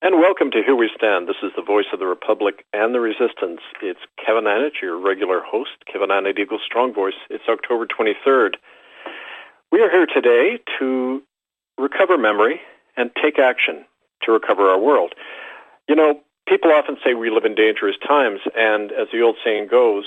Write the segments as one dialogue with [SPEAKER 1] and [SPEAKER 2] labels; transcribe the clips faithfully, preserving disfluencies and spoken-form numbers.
[SPEAKER 1] And welcome to Here We Stand. This is the voice of the Republic and the Resistance. It's Kevin Annett, your regular host, Kevin Annett, Eagle Strong Voice. It's October twenty-third. We are here today to recover memory and take action to recover our world. You know, people often say we live in dangerous times, and as the old saying goes,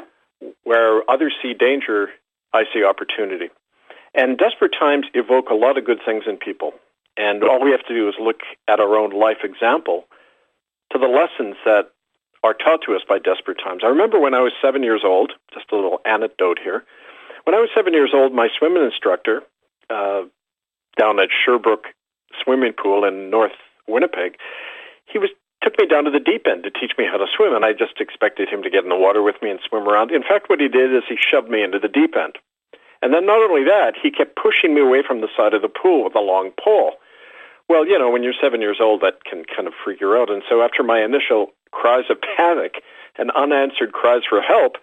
[SPEAKER 1] where others see danger, I see opportunity. And desperate times evoke a lot of good things in people. And all we have to do is look at our own life example to the lessons that are taught to us by desperate times. I remember when I was seven years old, just a little anecdote here. When I was seven years old, my swimming instructor uh, down at Sherbrooke Swimming Pool in North Winnipeg, he was took me down to the deep end to teach me how to swim, and I just expected him to get in the water with me and swim around. In fact, what he did is he shoved me into the deep end. And then not only that, he kept pushing me away from the side of the pool with a long pole. Well, you know, when you're seven years old, that can kind of freak you out. And so after my initial cries of panic and unanswered cries for help,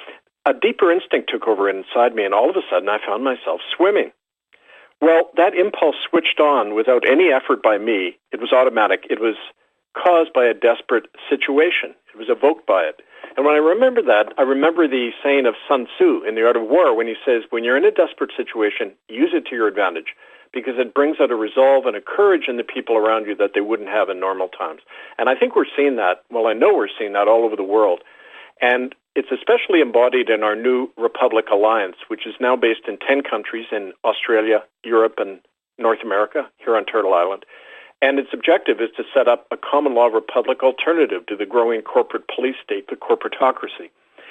[SPEAKER 1] a deeper instinct took over inside me, and all of a sudden I found myself swimming. Well, that impulse switched on without any effort by me. It was automatic. It was caused by a desperate situation. It was evoked by it. And when I remember that, I remember the saying of Sun Tzu in The Art of War when he says, when you're in a desperate situation, use it to your advantage, because it brings out a resolve and a courage in the people around you that they wouldn't have in normal times. And I think we're seeing that, well, I know we're seeing that all over the world. And it's especially embodied in our new Republic Alliance, which is now based in ten countries in Australia, Europe, and North America, here on Turtle Island. And its objective is to set up a common law republic alternative to the growing corporate police state, the corporatocracy.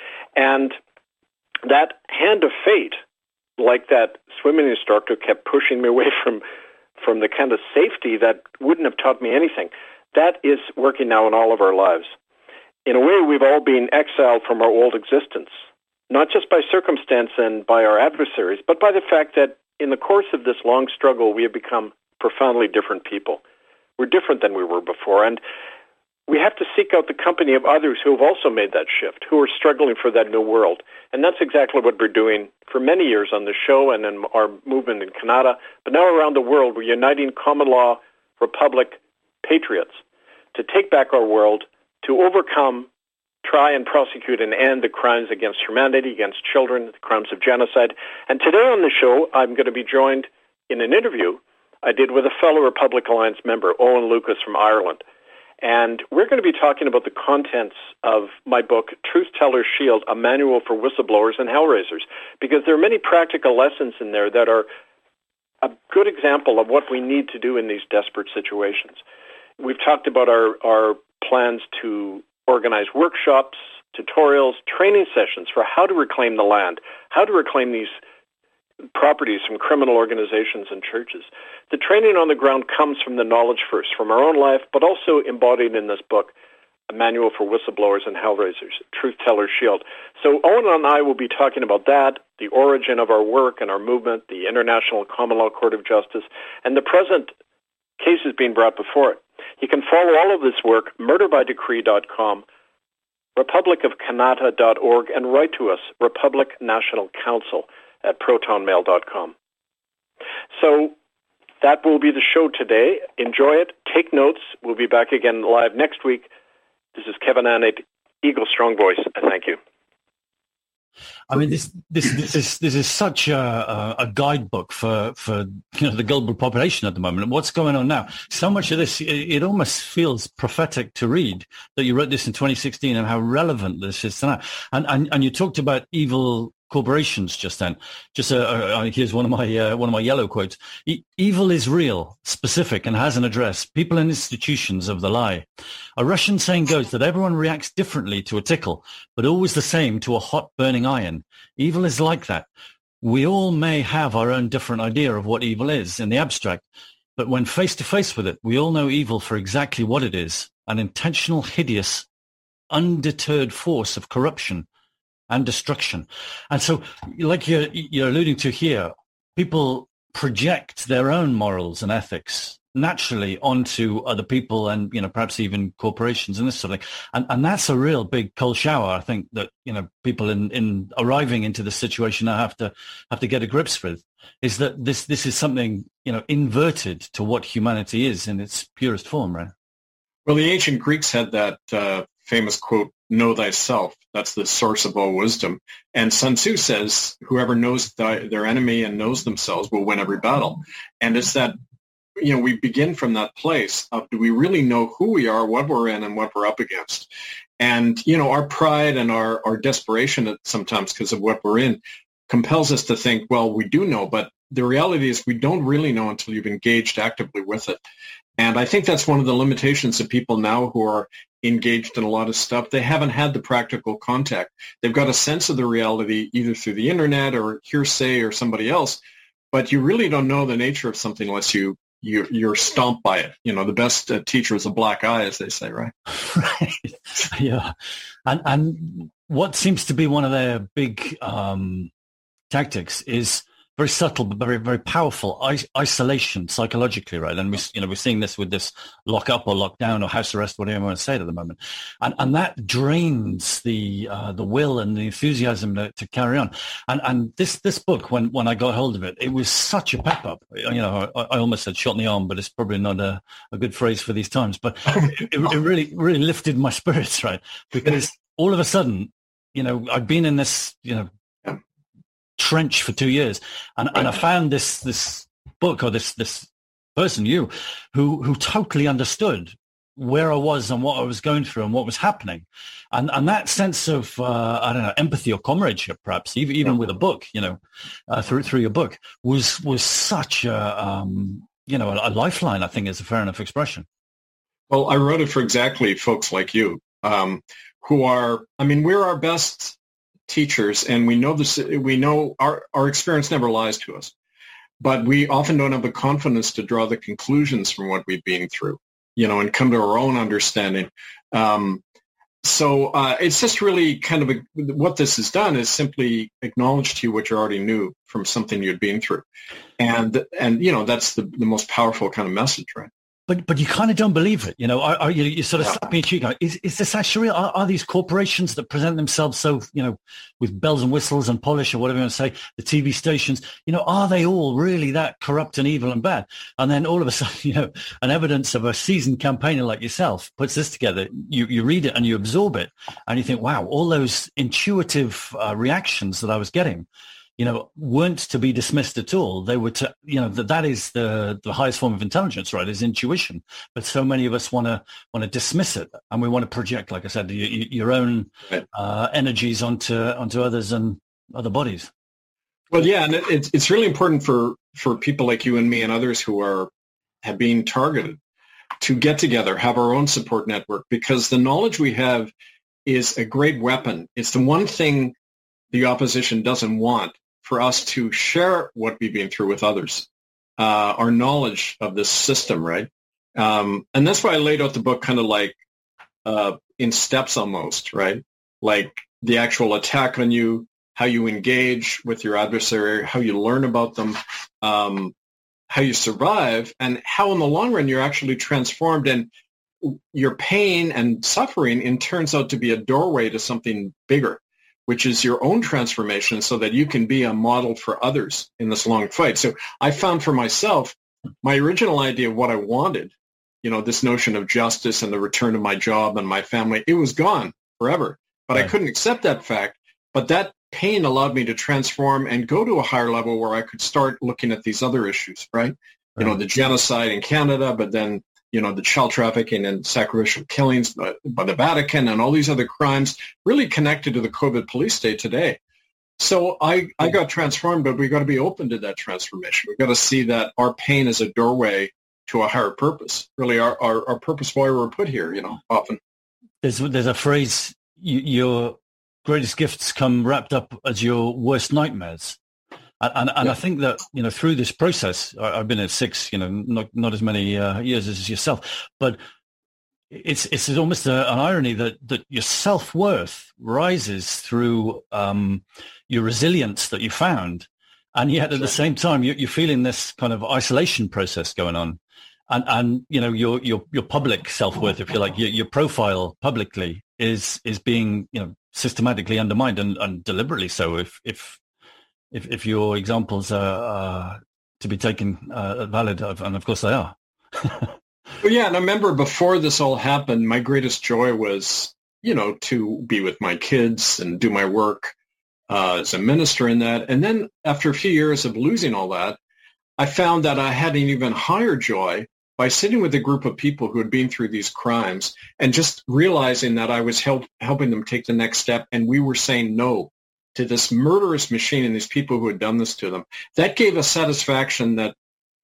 [SPEAKER 1] And that hand of fate, like that swimming instructor kept pushing me away from, from the kind of safety that wouldn't have taught me anything, that is working now in all of our lives. In a way, we've all been exiled from our old existence, not just by circumstance and by our adversaries, but by the fact that in the course of this long struggle, we have become profoundly different people. We're different than we were before, and we have to seek out the company of others who have also made that shift, who are struggling for that new world. And that's exactly what we're doing for many years on the show and in our movement in Canada. But now around the world, we're uniting common law republic patriots to take back our world, to overcome, try and prosecute and end the crimes against humanity, against children, the crimes of genocide. And today on the show, I'm going to be joined in an interview I did with a fellow Republic Alliance member, Owen Lucas from Ireland. And we're going to be talking about the contents of my book, Truth Teller's Shield, a manual for whistleblowers and hellraisers, because there are many practical lessons in there that are a good example of what we need to do in these desperate situations. We've talked about our, our plans to organize workshops, tutorials, training sessions for how to reclaim the land, how to reclaim these properties from criminal organizations and churches. The training on the ground comes from the knowledge first, from our own life, but also embodied in this book, a manual for whistleblowers and hellraisers, Truth Teller's Shield. So Owen and I will be talking about that, the origin of our work and our movement, the International Common Law Court of Justice, and the present cases being brought before it. You can follow all of this work, murder by decree dot com, republic of canada dot org, and write to us, Republic National Council at proton mail dot com. So that will be the show today. Enjoy it. Take notes. We'll be back again live next week. This is Kevin Annett, Eagle Strong Voice. Thank you.
[SPEAKER 2] I mean, this this this is this is such a, a guidebook for for you know the global population at the moment. What's going on now? So much of this, it, it almost feels prophetic to read that you wrote this in twenty sixteen and how relevant this is now. And and and you talked about evil corporations just then. Just uh, uh, here's one of my uh, one of my yellow quotes: e- "Evil is real, specific, and has an address. People and institutions of the lie." A Russian saying goes that everyone reacts differently to a tickle, but always the same to a hot burning iron. Evil is like that. We all may have our own different idea of what evil is in the abstract, but when face to face with it, we all know evil for exactly what it is: an intentional, hideous, undeterred force of corruption and destruction. And so, like you're, you're alluding to here, people project their own morals and ethics naturally onto other people and, you know, perhaps even corporations and this sort of thing. And, and that's a real big cold shower, I think, that, you know, people in, in arriving into this situation now have to have to get a grips with, is that this, this is something, you know, inverted to what humanity is in its purest form, right?
[SPEAKER 3] Well, the ancient Greeks had that uh, famous quote, "Know thyself." That's the source of all wisdom. And Sun Tzu says, whoever knows th- their enemy and knows themselves will win every battle. And it's that, you know, we begin from that place of, do we really know who we are, what we're in, and what we're up against? And, you know, our pride and our, our desperation sometimes because of what we're in compels us to think, well, we do know, but the reality is we don't really know until you've engaged actively with it. And I think that's one of the limitations of people now who are engaged in a lot of stuff. They haven't had the practical contact. They've got a sense of the reality either through the internet or hearsay or somebody else, but you really don't know the nature of something unless you, you you're stomped by it. You know, the best uh, teacher is a black eye, as they say, right?
[SPEAKER 2] Right. Yeah. And, and what seems to be one of their big um, tactics is very subtle, but very, very powerful is- isolation psychologically, right? And we, you know, we're seeing this with this lock up or lock down or house arrest, whatever you want to say it at the moment, and and that drains the uh, the will and the enthusiasm to, to carry on. And and this this book, when when I got hold of it, it was such a pep up. You know, I, I almost said shot in the arm, but it's probably not a, a good phrase for these times. But it, it really really lifted my spirits, right? Because all of a sudden, you know, I'd been in this, you know, trench for two years, and, and I found this this book or this this person, you, who who totally understood where I was and what I was going through and what was happening, and and that sense of uh, I don't know, empathy or comradeship, perhaps even even with a book, you know, uh, through through your book was was such a um, you know a, a lifeline. I think is a fair enough expression.
[SPEAKER 3] Well, I wrote it for exactly folks like you, um, who are, I mean, we're our best teachers, and we know this, we know our, our experience never lies to us, but we often don't have the confidence to draw the conclusions from what we've been through, you know, and come to our own understanding. Um, so uh, it's just really kind of a, what this has done is simply acknowledge to you what you already knew from something you'd been through. And, and you know, that's the, the most powerful kind of message, right?
[SPEAKER 2] But but you kind of don't believe it, you know. Are, are you, you sort of
[SPEAKER 3] Yeah.
[SPEAKER 2] slap me a cheek? Going, Is is this actually real? Are, are these corporations that present themselves so, you know, with bells and whistles and polish or whatever you want to say, the T V stations, you know, are they all really that corrupt and evil and bad? And then all of a sudden, you know, an evidence of a seasoned campaigner like yourself puts this together. You you read it and you absorb it, and you think, wow, all those intuitive uh, reactions that I was getting, you know, weren't to be dismissed at all. They were to, you know, that that is the the highest form of intelligence, right? Is intuition. But so many of us want to want to dismiss it, and we want to project, like I said, your, your own uh, energies onto onto others and other bodies.
[SPEAKER 3] Well, yeah, and it, it's it's really important for for people like you and me and others who are have been targeted to get together, have our own support network, because the knowledge we have is a great weapon. It's the one thing the opposition doesn't want, for us to share what we've been through with others, uh, our knowledge of this system, right? Um, and that's why I laid out the book kind of like uh, in steps almost, right? Like the actual attack on you, how you engage with your adversary, how you learn about them, um, how you survive, and how in the long run you're actually transformed, and your pain and suffering in turns out to be a doorway to something bigger, which is your own transformation, so that you can be a model for others in this long fight. So I found for myself, my original idea of what I wanted, you know, this notion of justice and the return of my job and my family, it was gone forever. But right. I couldn't accept that fact. But that pain allowed me to transform and go to a higher level where I could start looking at these other issues, right? right. You know, the genocide in Canada, but then you know, the child trafficking and sacrificial killings by, by the Vatican and all these other crimes really connected to the COVID police state today. So I, I got transformed, but we got to be open to that transformation. We've got to see that our pain is a doorway to a higher purpose, really our, our, our purpose why we're put here, you know, often.
[SPEAKER 2] There's, there's a phrase, you, your greatest gifts come wrapped up as your worst nightmares. And, and, and yeah. I think that, you know, through this process, I, I've been at six, you know, not not as many uh, years as yourself, but it's it's almost a, an irony that, that your self-worth rises through um, your resilience that you found. And yet at the same time, you, you're feeling this kind of isolation process going on. And, and you know, your your your public self-worth, if you like, your, your profile publicly is is being, you know, systematically undermined and, and deliberately so if if If, if your examples are uh, to be taken uh, valid, of, and of course they are.
[SPEAKER 3] Well, yeah, and I remember before this all happened, my greatest joy was, you know, to be with my kids and do my work uh, as a minister in that. And then after a few years of losing all that, I found that I had an even higher joy by sitting with a group of people who had been through these crimes and just realizing that I was help, helping them take the next step, and we were saying no to this murderous machine and these people who had done this to them. That gave a satisfaction that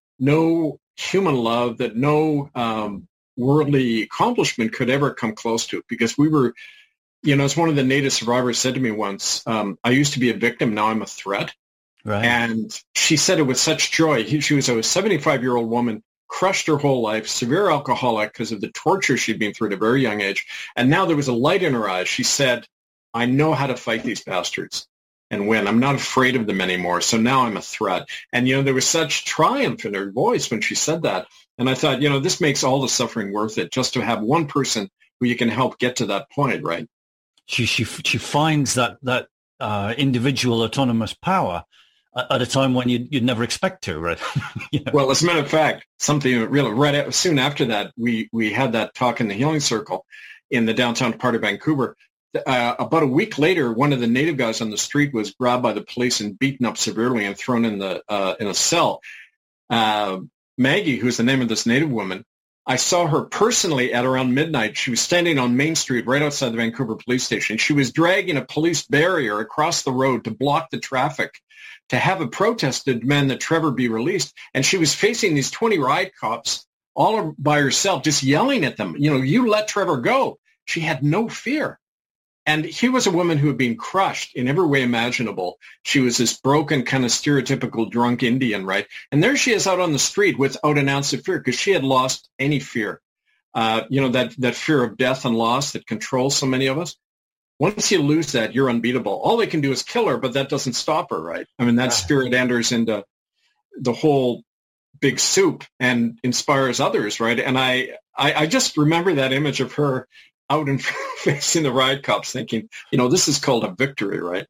[SPEAKER 3] no human love, that no um, worldly accomplishment could ever come close to, because we were, you know, as one of the native survivors said to me once, um, I used to be a victim, now I'm a threat.
[SPEAKER 2] Right.
[SPEAKER 3] And she said it with such joy. He, she was a seventy-five-year-old woman, crushed her whole life, severe alcoholic because of the torture she'd been through at a very young age. And now there was a light in her eyes. She said, I know how to fight these bastards and win. I'm not afraid of them anymore. So now I'm a threat. And, you know, there was such triumph in her voice when she said that. And I thought, you know, this makes all the suffering worth it, just to have one person who you can help get to that point, right?
[SPEAKER 2] She she she finds that that uh, individual autonomous power at a time when you'd, you'd never expect to, right? You know? Well,
[SPEAKER 3] as a matter of fact, something really right at, soon after that, we we had that talk in the Healing Circle in the downtown part of Vancouver. Uh, about a week later, one of the native guys on the street was grabbed by the police and beaten up severely and thrown in the uh, in a cell. Uh, Maggie, who's the name of this native woman, I saw her personally at around midnight. She was standing on Main Street right outside the Vancouver police station. She was dragging a police barrier across the road to block the traffic, to have a protest to demand that Trevor be released. And she was facing these twenty riot cops all by herself, just yelling at them, you know, you let Trevor go. She had no fear. And he was a woman who had been crushed in every way imaginable. She was this broken, kind of stereotypical drunk Indian, right? And there she is out on the street without an ounce of fear, because she had lost any fear. Uh, you know, that, that fear of death and loss that controls so many of us. Once you lose that, you're unbeatable. All they can do is kill her, but that doesn't stop her, right? I mean, that spirit enters into the whole big soup and inspires others, right? And I, I, I just remember that image of her out and facing the riot cops, thinking, you know, this is called a victory, right?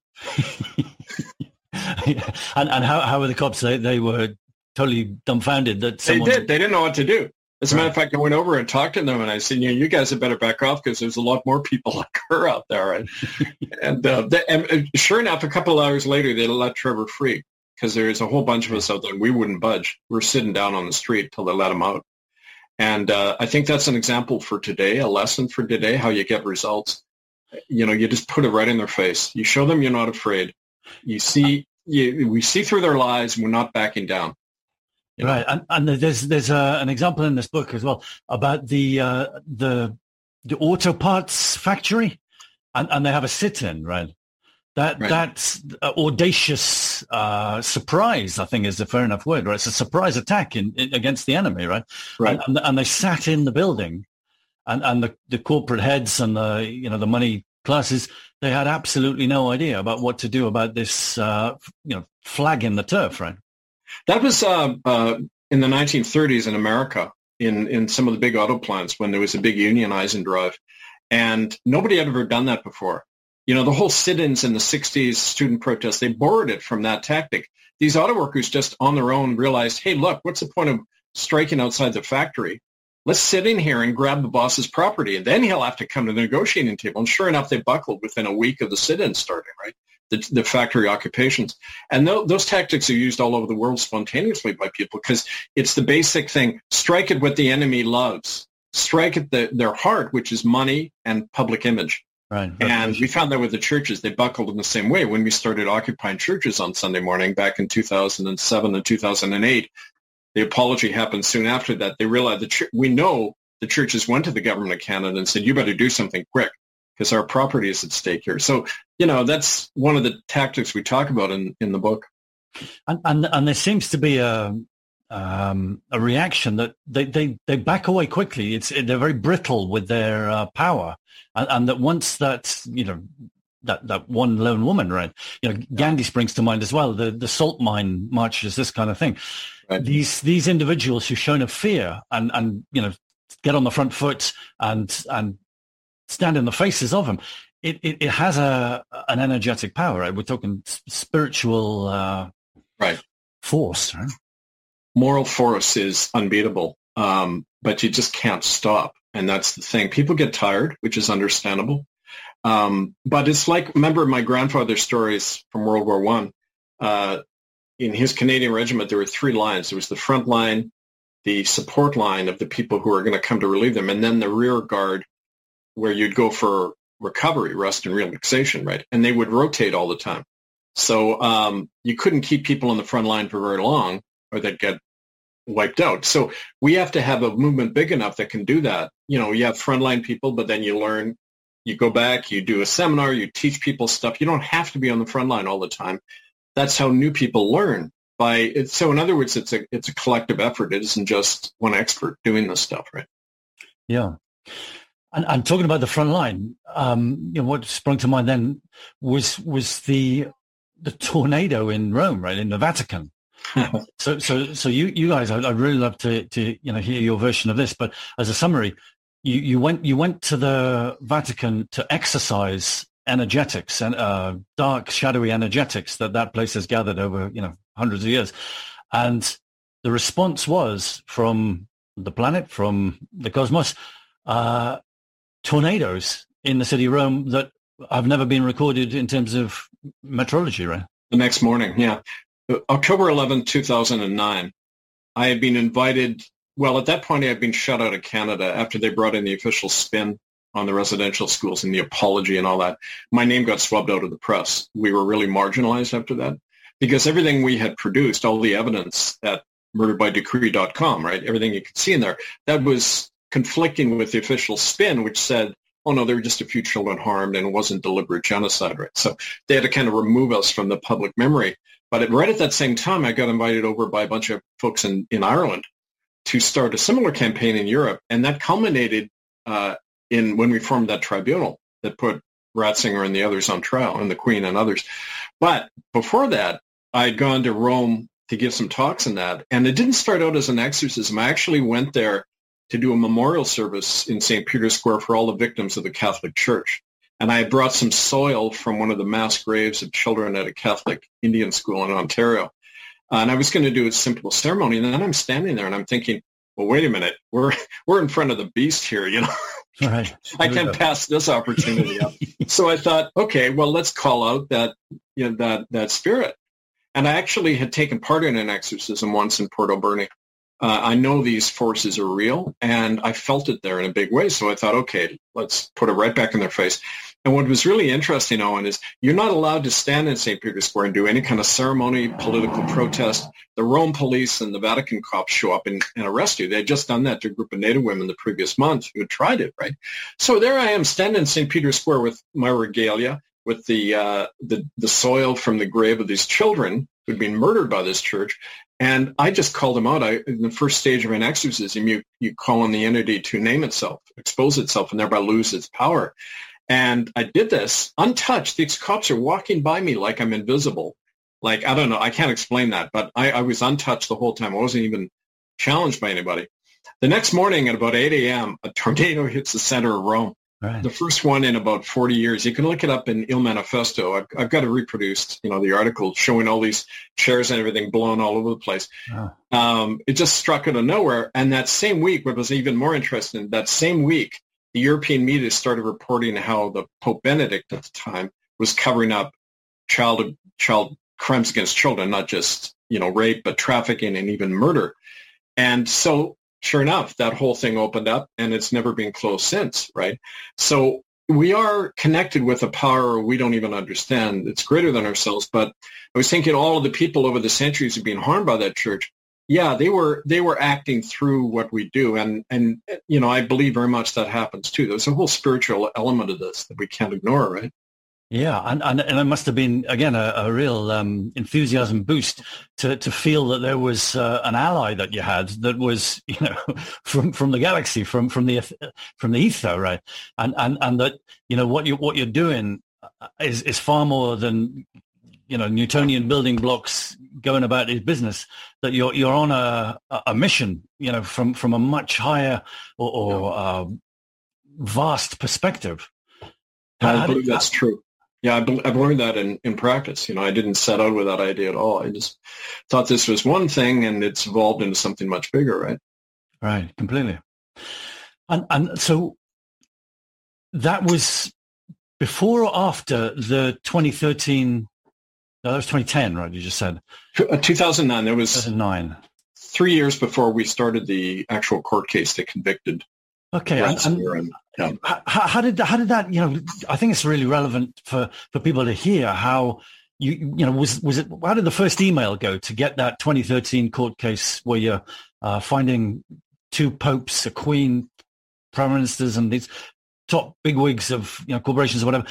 [SPEAKER 2] and and how how were the cops? They they were totally dumbfounded that someone...
[SPEAKER 3] They did. They didn't know what to do. As a matter of fact, I went over and talked to them, and I said, you know, you guys had better back off, because there's a lot more people like her out there, right? and, uh, they, and sure enough, a couple of hours later, they let Trevor free, because there's a whole bunch of us out there, and we wouldn't budge. We're sitting down on the street till they let him out. And uh, I think that's an example for today, a lesson for today, how you get results. You know, you just put it right in their face. You show them you're not afraid. You see, you, we see through their lies, and we're not backing down.
[SPEAKER 2] You know? Right, and, and there's there's uh, an example in this book as well about the uh, the the auto parts factory, and, and they have a sit-in, right? That right. That's audacious uh, surprise, I think, is a fair enough word, right? It's a surprise attack in, in against the enemy, right?
[SPEAKER 3] Right.
[SPEAKER 2] And, and they sat in the building, and, and the, the corporate heads and the you know the money classes, they had absolutely no idea about what to do about this uh, you know flag in the turf, right?
[SPEAKER 3] That was uh, uh, in the nineteen thirties in America, in in some of the big auto plants, when there was a big unionizing drive, and nobody had ever done that before. You know, the whole sit-ins in the sixties, student protests, they borrowed it from that tactic. These auto workers just on their own realized, hey, look, what's the point of striking outside the factory? Let's sit in here and grab the boss's property, and then he'll have to come to the negotiating table. And sure enough, they buckled within a week of the sit-in starting, right? The, the factory occupations. And th- those tactics are used all over the world spontaneously by people, because it's the basic thing. Strike at what the enemy loves. Strike at the, their heart, which is money and public image.
[SPEAKER 2] Right.
[SPEAKER 3] And we found that with the churches, they buckled in the same way. When we started occupying churches on Sunday morning back in two thousand seven and two thousand eight, the apology happened soon after that. They realized that ch- we know the churches went to the government of Canada and said, you better do something quick, because our property is at stake here. So, you know, that's one of the tactics we talk about in, in the book.
[SPEAKER 2] And, and and there seems to be a um, a reaction that they, they, they back away quickly. It's they're very brittle with their uh, power, and, and that once that you know that, that one lone woman, right? You know, Gandhi springs to mind as well. The the salt mine marches, this kind of thing.
[SPEAKER 3] Right. These
[SPEAKER 2] these individuals who've shown a fear and and you know get on the front foot and and stand in the faces of him. It it, it has a an energetic power, right? We're talking spiritual uh,
[SPEAKER 3] right
[SPEAKER 2] force, right?
[SPEAKER 3] Moral force is unbeatable. Um, but you just can't stop. And that's the thing. People get tired, which is understandable. Um, but it's like, remember my grandfather's stories from World War One. Uh, in his Canadian regiment, there were three lines. There was the front line, the support line of the people who are going to come to relieve them, and then the rear guard, where you'd go for recovery, rest, and relaxation, right? And they would rotate all the time. So um, you couldn't keep people on the front line for very long, or they'd get wiped out. So we have to have a movement big enough that can do that. You know, you have frontline people, but then you learn, you go back, you do a seminar, you teach people stuff. You don't have to be on the front line all the time. That's how new people learn. By it. So in other words, it's a it's a collective effort. It isn't just one expert doing this stuff, right?
[SPEAKER 2] Yeah. And, and talking about the front line, um, you know, what sprung to mind then was was the the tornado in Rome, right, in the Vatican. so so so you you guys, I'd, I'd really love to to you know hear your version of this. But as a summary, you, you went you went to the Vatican to exercise energetics and uh, dark, shadowy energetics that that place has gathered over you know hundreds of years, and the response was from the planet, from the cosmos, uh, tornadoes in the city of Rome that have never been recorded in terms of meteorology, right?
[SPEAKER 3] The next morning, yeah. October eleventh, two thousand nine, I had been invited, well, at that point I had been shut out of Canada after they brought in the official spin on the residential schools and the apology and all that. My name got swabbed out of the press. We were really marginalized after that because everything we had produced, all the evidence at murder by decree dot com, right, everything you could see in there, that was conflicting with the official spin, which said, oh, no, there were just a few children harmed and it wasn't deliberate genocide, right? So they had to kind of remove us from the public memory. But at, right at that same time, I got invited over by a bunch of folks in, in Ireland to start a similar campaign in Europe. And that culminated uh, in when we formed that tribunal that put Ratzinger and the others on trial, and the Queen and others. But before that, I'd gone to Rome to give some talks on that. And it didn't start out as an exorcism. I actually went there to do a memorial service in Saint Peter's Square for all the victims of the Catholic Church. And I had brought some soil from one of the mass graves of children at a Catholic Indian school in Ontario. Uh, and I was going to do a simple ceremony. And then I'm standing there and I'm thinking, well, wait a minute. We're we're in front of the beast here, you know.
[SPEAKER 2] Right.
[SPEAKER 3] I can't pass this opportunity up. So I thought, okay, well, let's call out that, you know, that, that spirit. And I actually had taken part in an exorcism once in Port Alberni. Uh, I know these forces are real, and I felt it there in a big way. So I thought, okay, let's put it right back in their face. And what was really interesting, Owen, is you're not allowed to stand in Saint Peter's Square and do any kind of ceremony, political protest. The Rome police and the Vatican cops show up and, and arrest you. They had just done that to a group of Native women the previous month who had tried it, right? So there I am standing in Saint Peter's Square with my regalia, with the, uh, the, the soil from the grave of these children who'd been murdered by this church. And I just called them out. I, in the first stage of an exorcism, you, you call on the entity to name itself, expose itself, and thereby lose its power. And I did this untouched. These cops are walking by me like I'm invisible. Like, I don't know. I can't explain that. But I, I was untouched the whole time. I wasn't even challenged by anybody. The next morning at about eight a.m., a tornado hits the center of Rome. Right. The first one in about forty years. You can look it up in Il Manifesto. I've, I've got it reproduced, you know, the article showing all these chairs and everything blown all over the place. Oh. Um, it just struck out of nowhere. And that same week, what was even more interesting, that same week, the European media started reporting how the Pope Benedict at the time was covering up child child crimes against children, not just, you know, rape, but trafficking and even murder. And so sure enough, that whole thing opened up and it's never been closed since, right? So we are connected with a power we don't even understand. It's greater than ourselves. But I was thinking all of the people over the centuries who've been harmed by that church, yeah, they were they were acting through what we do. And, and you know, I believe very much that happens too. There's a whole spiritual element of this that we can't ignore, right?
[SPEAKER 2] Yeah, and, and, and it must have been, again, a, a real um, enthusiasm boost to, to feel that there was uh, an ally that you had that was, you know, from, from the galaxy, from from the from the ether, right? And and, and that, you know, what you what you're doing is is far more than, you know, Newtonian building blocks going about his business. That you're you're on a a mission, you know, from from a much higher or, or uh, vast perspective.
[SPEAKER 3] I believe that's true. Yeah, I've, I've learned that in, in practice. You know, I didn't set out with that idea at all. I just thought this was one thing and it's evolved into something much bigger, right?
[SPEAKER 2] Right, completely. And and so that was before or after the twenty thirteen. No, that was twenty ten, right? You just said
[SPEAKER 3] two thousand nine. There was
[SPEAKER 2] two thousand nine.
[SPEAKER 3] Three years before we started the actual court case that convicted.
[SPEAKER 2] Okay, and, and, and yeah. how, how did how did that? You know, I think it's really relevant for, for people to hear how you you know was was it how did the first email go to get that twenty thirteen court case where you're uh, finding two popes, a queen, prime ministers, and these top bigwigs of you know corporations or whatever.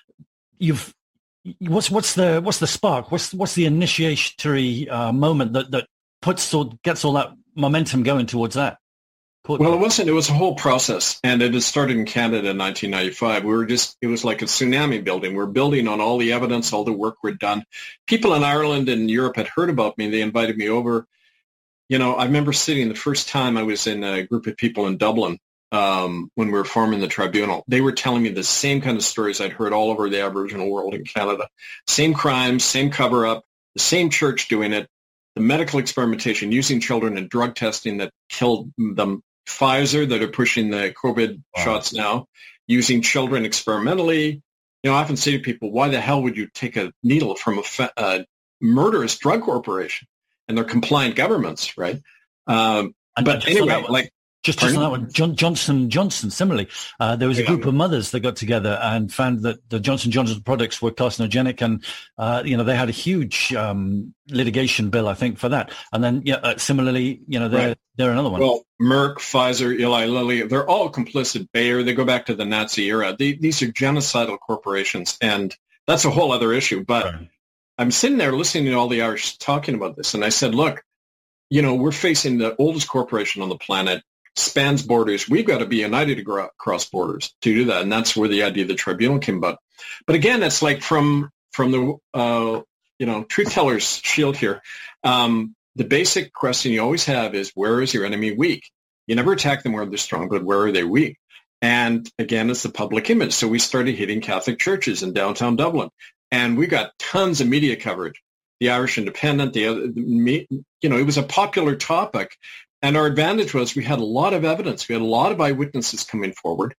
[SPEAKER 2] You've what's what's the what's the spark? What's what's the initiatory uh, moment that that puts or gets all that momentum going towards that? Court
[SPEAKER 3] well,
[SPEAKER 2] case?
[SPEAKER 3] it wasn't. It was a whole process, and it had started in Canada in nineteen ninety-five. We were just. It was like a tsunami building. We're building on all the evidence, all the work we'd done. People in Ireland and Europe had heard about me. They invited me over. You know, I remember sitting the first time I was in a group of people in Dublin um, when we were forming the tribunal. They were telling me the same kind of stories I'd heard all over the Aboriginal world in Canada. Same crimes, same cover-up, the same church doing it, the medical experimentation using children and drug testing that killed them. Pfizer that are pushing the COVID wow. shots now, using children experimentally. You know, I often say to people, why the hell would you take a needle from a, fa- a murderous drug corporation? And they're compliant governments, right? Um, but anyway,
[SPEAKER 2] was,
[SPEAKER 3] like...
[SPEAKER 2] Just, just on that one, John, Johnson Johnson, similarly, uh, there was a group of mothers that got together and found that the Johnson Johnson products were carcinogenic, and uh, you know they had a huge um, litigation bill, I think, for that. And then, yeah, uh, similarly, you know, they're, right. they're another one.
[SPEAKER 3] Well, Merck, Pfizer, Eli Lilly, they're all complicit. Bayer, they go back to the Nazi era. They, these are genocidal corporations, and that's a whole other issue. But right. I'm sitting there listening to all the Irish talking about this, and I said, look, you know, we're facing the oldest corporation on the planet. Spans borders. We've got to be united across borders to do that, and that's where the idea of the tribunal came about. But again, it's like from from the uh, you know truth teller's shield here. Um, the basic question you always have is, where is your enemy weak? You never attack them where they're strong, but where are they weak? And again, it's the public image. So we started hitting Catholic churches in downtown Dublin, and we got tons of media coverage. The Irish Independent, the other, the, you know, it was a popular topic. And our advantage was we had a lot of evidence. We had a lot of eyewitnesses coming forward.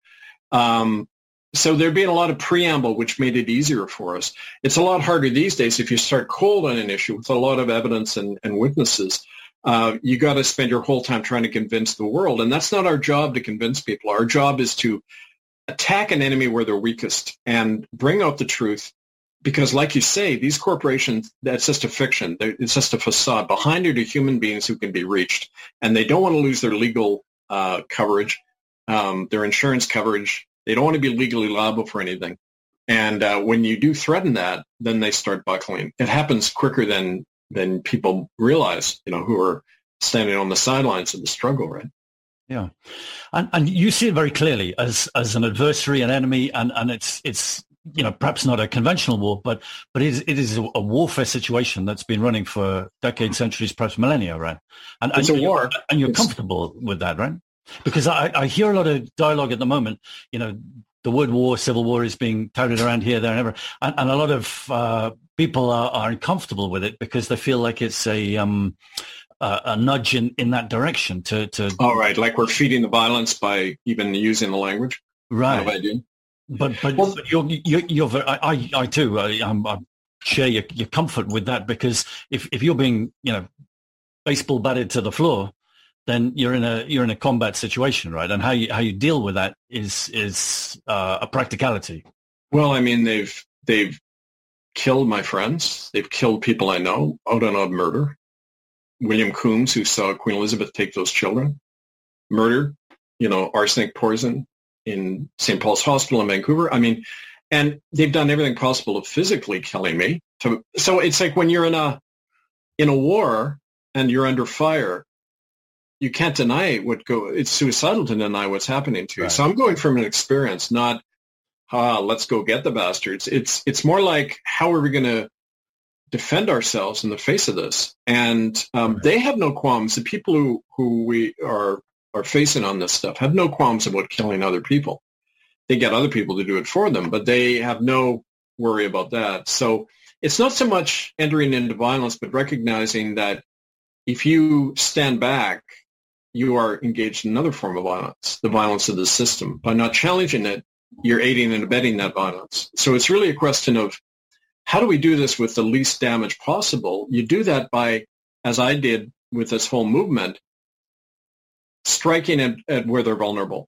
[SPEAKER 3] Um, so there'd been a lot of preamble, which made it easier for us. It's a lot harder these days if you start cold on an issue with a lot of evidence and, and witnesses. Uh, you got to spend your whole time trying to convince the world. And that's not our job to convince people. Our job is to attack an enemy where they're weakest and bring out the truth. Because like you say, these corporations, that's just a fiction. It's just a facade. Behind it are human beings who can be reached. And they don't want to lose their legal uh, coverage, um, their insurance coverage. They don't want to be legally liable for anything. And uh, when you do threaten that, then they start buckling. It happens quicker than than people realize, you know, who are standing on the sidelines of the struggle, right?
[SPEAKER 2] Yeah. And, and you see it very clearly as as an adversary, an enemy, and, and it's it's you know, perhaps not a conventional war, but but it is, it is a, a warfare situation that's been running for decades, centuries, perhaps millennia, right? And,
[SPEAKER 3] it's
[SPEAKER 2] and
[SPEAKER 3] a war.
[SPEAKER 2] You're, and you're it's... comfortable with that, right? Because I, I hear a lot of dialogue at the moment, you know, the word war, civil war is being touted around here, there, and ever, and, and a lot of uh, people are, are uncomfortable with it because they feel like it's a um, uh, a nudge in, in that direction to, to...
[SPEAKER 3] All right, like we're feeding the violence by even using the language?
[SPEAKER 2] Right.
[SPEAKER 3] Kind of idea.
[SPEAKER 2] But but, well, but you're you're, you're very, I, I I too I, I'm, I share your, your comfort with that, because if, if you're being you know baseball batted to the floor, then you're in a you're in a combat situation, right? And how you how you deal with that is is uh, a practicality.
[SPEAKER 3] Well, I mean they've they've killed my friends, they've killed people I know, out and out murder. William Coombs, who saw Queen Elizabeth take those children, murdered. You know, arsenic poison in Saint Paul's Hospital in Vancouver. I mean, and they've done everything possible to physically killing me. To, so it's like when you're in a in a war and you're under fire, you can't deny what go. It's suicidal to deny what's happening to you. Right. So I'm going from an experience, not ah, let's go get the bastards. It's it's more like, how are we going to defend ourselves in the face of this? And um, right. they have no qualms. The people who who we are. are facing on this stuff have no qualms about killing other people. They get other people to do it for them, but they have no worry about that. So it's not so much entering into violence, but recognizing that if you stand back you are engaged in another form of violence, the violence of the system. By not challenging it, you're aiding and abetting that violence. So it's really a question of how do we do this with the least damage possible? You do that by, as I did with this whole movement, striking at, at where they're vulnerable.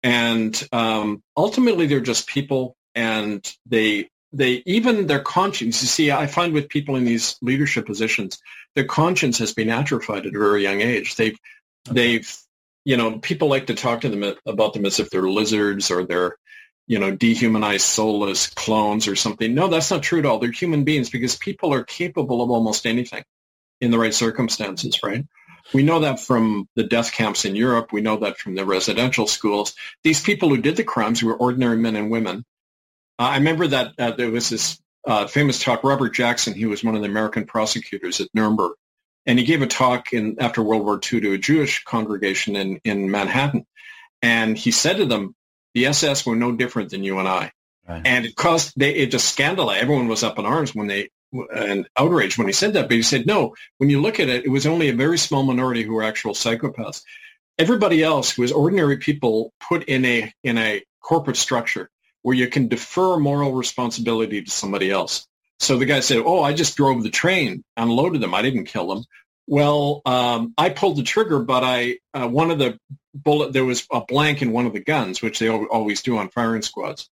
[SPEAKER 3] And um, ultimately, they're just people, and they they even their conscience. You see, I find with people in these leadership positions, their conscience has been atrophied at a very young age. They've okay. they've you know people like to talk to them about them as if they're lizards or they're you know dehumanized, soulless clones or something. No, that's not true at all. They're human beings, because people are capable of almost anything in the right circumstances, right? We know that from the death camps in Europe. We know that from the residential schools. These people who did the crimes were ordinary men and women. Uh, I remember that uh, there was this uh, famous talk, Robert Jackson, he was one of the American prosecutors at Nuremberg, and he gave a talk in after World War Two to a Jewish congregation in, in Manhattan. And he said to them, the S S were no different than you and I. Right. And it caused, they, it just scandalized. Everyone was up in arms when they, and outraged when he said that, but he said, no, when you look at it, it was only a very small minority who were actual psychopaths. Everybody else who was ordinary people put in a in a corporate structure where you can defer moral responsibility to somebody else. So the guy said, oh, I just drove the train, unloaded them. I didn't kill them. Well, um, I pulled the trigger, but I uh, one of the bullet, there was a blank in one of the guns, which they always do on firing squads.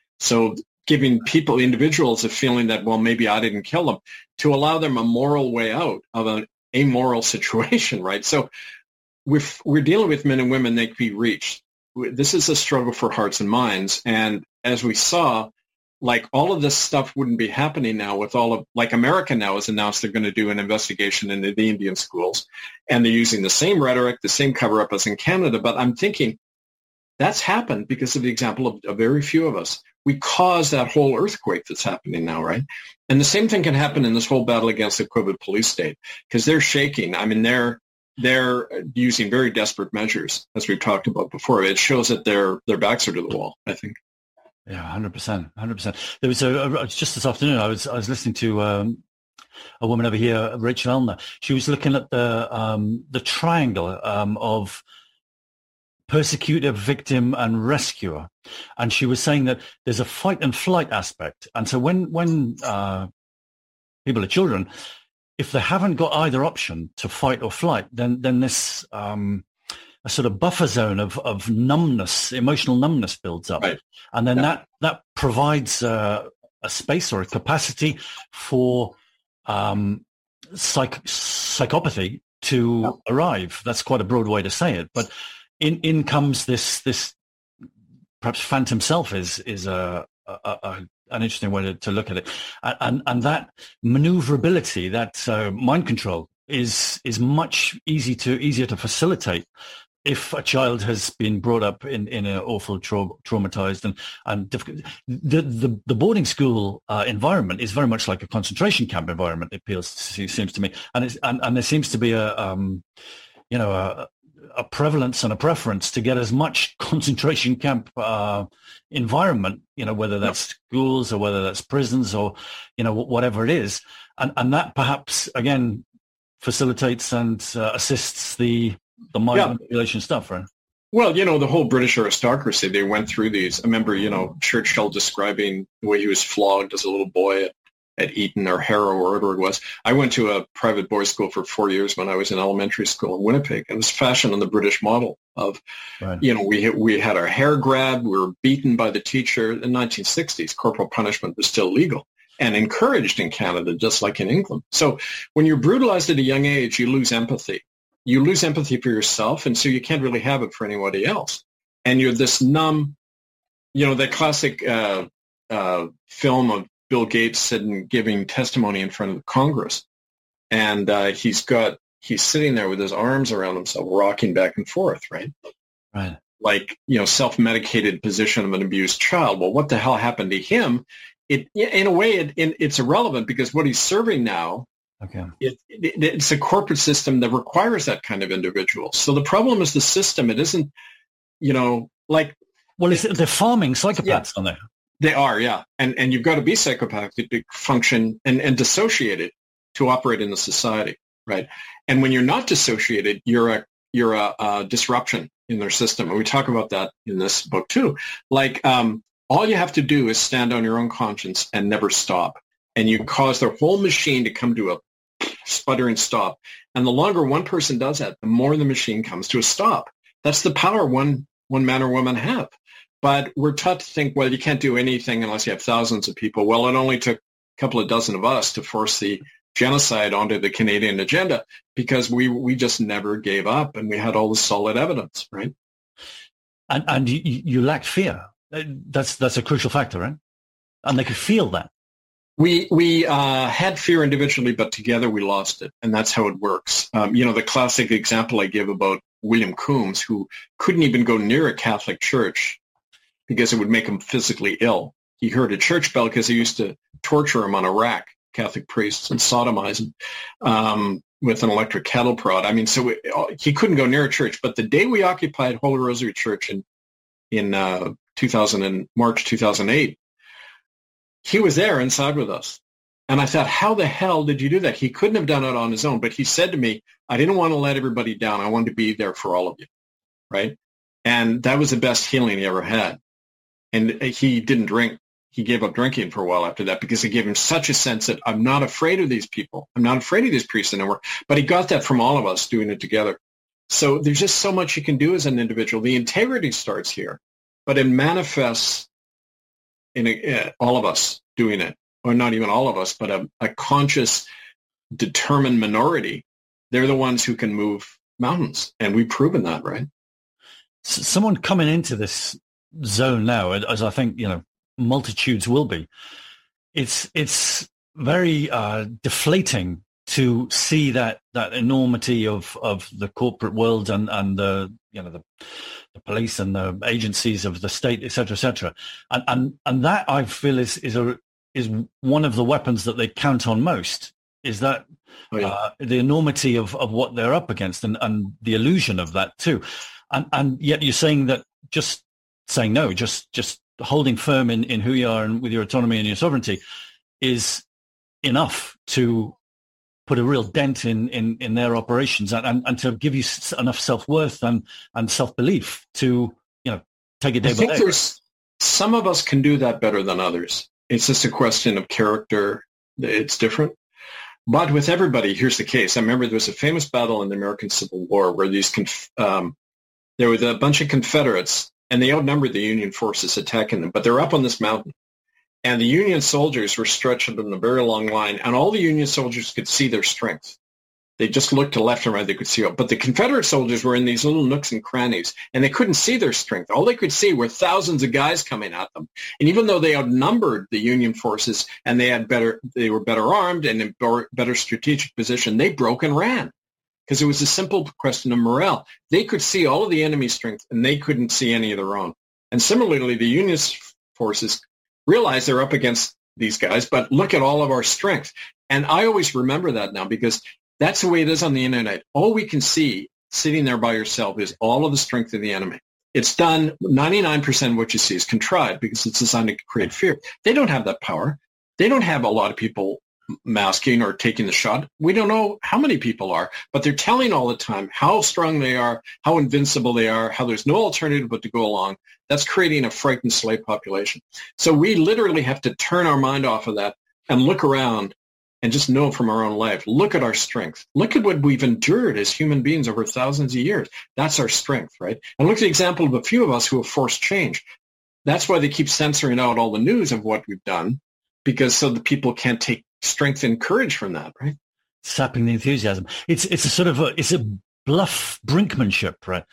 [SPEAKER 3] So giving people, individuals, a feeling that, well, maybe I didn't kill them, to allow them a moral way out of an amoral situation, right? So we're, we're dealing with men and women that can be reached. This is a struggle for hearts and minds. And as we saw, like all of this stuff wouldn't be happening now with all of, like America now has announced they're going to do an investigation into the Indian schools. And they're using the same rhetoric, the same cover-up as in Canada. But I'm thinking that's happened because of the example of a very few of us. We caused that whole earthquake that's happening now, right? And the same thing can happen in this whole battle against the COVID police state, because they're shaking. I mean, they're they're using very desperate measures, as we've talked about before. It shows that their their backs are to the wall, I think.
[SPEAKER 2] Yeah, one hundred percent, one hundred percent. There was a, a just this afternoon, I was I was listening to um, a woman over here, Rachel Elner. She was looking at the um, the triangle um, of persecutor, victim, and rescuer, and she was saying that there's a fight and flight aspect. And so when when uh, people are children, if they haven't got either option to fight or flight, then then this um, a sort of buffer zone of of numbness, emotional numbness builds up,
[SPEAKER 3] right.
[SPEAKER 2] And then
[SPEAKER 3] yeah.
[SPEAKER 2] that that provides uh, a space or a capacity for um, psych- psychopathy to yeah. arrive. That's quite a broad way to say it, but in in comes this this perhaps phantom self is is a, a, a an interesting way to, to look at it, and and that maneuverability, that uh, mind control is is much easy to easier to facilitate if a child has been brought up in, in an awful tra- traumatized and and difficult. The the, the boarding school uh, environment is very much like a concentration camp environment. It feels seems to me, and it's, and and there seems to be a um, you know a a prevalence and a preference to get as much concentration camp uh, environment, you know, whether that's schools or whether that's prisons or, you know, whatever it is. And, and that perhaps, again, facilitates and uh, assists the, the mind yeah. manipulation stuff, right?
[SPEAKER 3] Well, you know, the whole British aristocracy, they went through these. I remember, you know, Churchill describing the way he was flogged as a little boy at, at Eton or Harrow or wherever it was. I went to a private boys' school for four years when I was in elementary school in Winnipeg, and it was fashioned on the British model of, right. you know, we we had our hair grabbed, we were beaten by the teacher. In the nineteen sixties, corporal punishment was still legal and encouraged in Canada, just like in England. So when you're brutalized at a young age, you lose empathy. You lose empathy for yourself, and so you can't really have it for anybody else. And you're this numb, you know, that classic uh, uh, film of Bill Gates sitting giving testimony in front of the Congress, and uh, he's got he's sitting there with his arms around himself, rocking back and forth, right?
[SPEAKER 2] Right.
[SPEAKER 3] Like, you know, self-medicated position of an abused child. Well, what the hell happened to him? It, in a way, it, it, it's irrelevant because what he's serving now,
[SPEAKER 2] okay,
[SPEAKER 3] it, it, it's a corporate system that requires that kind of individual. So the problem is the system. It isn't, you know, like.
[SPEAKER 2] Well, it's, they're farming psychopaths,
[SPEAKER 3] yeah.
[SPEAKER 2] aren't they?
[SPEAKER 3] They are, yeah. And and you've got to be psychopathic to function and, and dissociated to operate in the society, right? And when you're not dissociated, you're a you're a, a disruption in their system. And we talk about that in this book too. Like, um, all you have to do is stand on your own conscience and never stop. And you cause their whole machine to come to a sputtering stop. And the longer one person does that, the more the machine comes to a stop. That's the power one one man or woman have. But we're taught to think, well, you can't do anything unless you have thousands of people. Well, it only took a couple of dozen of us to force the genocide onto the Canadian agenda because we we just never gave up, and we had all the solid evidence, right?
[SPEAKER 2] And and you, you lacked fear. That's that's a crucial factor, right? And they could feel that.
[SPEAKER 3] We we uh, had fear individually, but together we lost it, and that's how it works. Um, you know, the classic example I give about William Coombs, who couldn't even go near a Catholic church because it would make him physically ill. He heard a church bell because they used to torture him on a rack, Catholic priests, and sodomize him um, with an electric cattle prod. I mean, so it, he couldn't go near a church. But the day we occupied Holy Rosary Church in in uh, two thousand and March two thousand eight, he was there inside with us. And I thought, how the hell did you do that? He couldn't have done it on his own. But he said to me, I didn't want to let everybody down. I wanted to be there for all of you, right? And that was the best healing he ever had. And he didn't drink. He gave up drinking for a while after that because it gave him such a sense that I'm not afraid of these people. I'm not afraid of these priests anymore. But he got that from all of us doing it together. So there's just so much you can do as an individual. The integrity starts here, but it manifests in a, uh, all of us doing it, or not even all of us, but a, a conscious, determined minority. They're the ones who can move mountains, and we've proven that, right?
[SPEAKER 2] Someone coming into this zone now, as I think, you know, multitudes will be, it's it's very uh, deflating to see that that enormity of, of the corporate world and, and the you know the, the police and the agencies of the state, et cetera, et cetera. And and, and that I feel is is a is one of the weapons that they count on most, is that oh, yeah. uh, the enormity of, of what they're up against, and, and the illusion of that too. And and yet you're saying that just saying no, just just holding firm in, in who you are and with your autonomy and your sovereignty is enough to put a real dent in, in, in their operations, and, and, and to give you enough self-worth and, and self-belief to, you know, take it day
[SPEAKER 3] I
[SPEAKER 2] by
[SPEAKER 3] think
[SPEAKER 2] day.
[SPEAKER 3] There's, some of us can do that better than others. It's just a question of character. It's different. But with everybody, here's the case. I remember there was a famous battle in the American Civil War where these conf- um, there was a bunch of Confederates, and they outnumbered the Union forces attacking them. But they're up on this mountain. And the Union soldiers were stretched in a very long line, and all the Union soldiers could see their strength. They just looked to left and right, they could see it. But the Confederate soldiers were in these little nooks and crannies, and they couldn't see their strength. All they could see were thousands of guys coming at them. And even though they outnumbered the Union forces and they had better, they were better armed and in better strategic position, they broke and ran. Because it was a simple question of morale. They could see all of the enemy's strength, and they couldn't see any of their own. And similarly, the Union forces realize they're up against these guys, but look at all of our strength. And I always remember that now, because that's the way it is on the internet. All we can see sitting there by yourself is all of the strength of the enemy. It's done, ninety-nine percent of what you see is contrived because it's designed to create fear. They don't have that power. They don't have a lot of people masking or taking the shot. We don't know how many people are, but they're telling all the time how strong they are, how invincible they are, how there's no alternative but to go along. That's creating a frightened slave population. So we literally have to turn our mind off of that and look around and just know from our own life. Look at our strength. Look at what we've endured as human beings over thousands of years. That's our strength, right? And look at the example of a few of us who have forced change. That's why they keep censoring out all the news of what we've done, because so that people can't take strength and courage from that, right?
[SPEAKER 2] Sapping the enthusiasm. It's it's a sort of a, it's a bluff brinkmanship, right?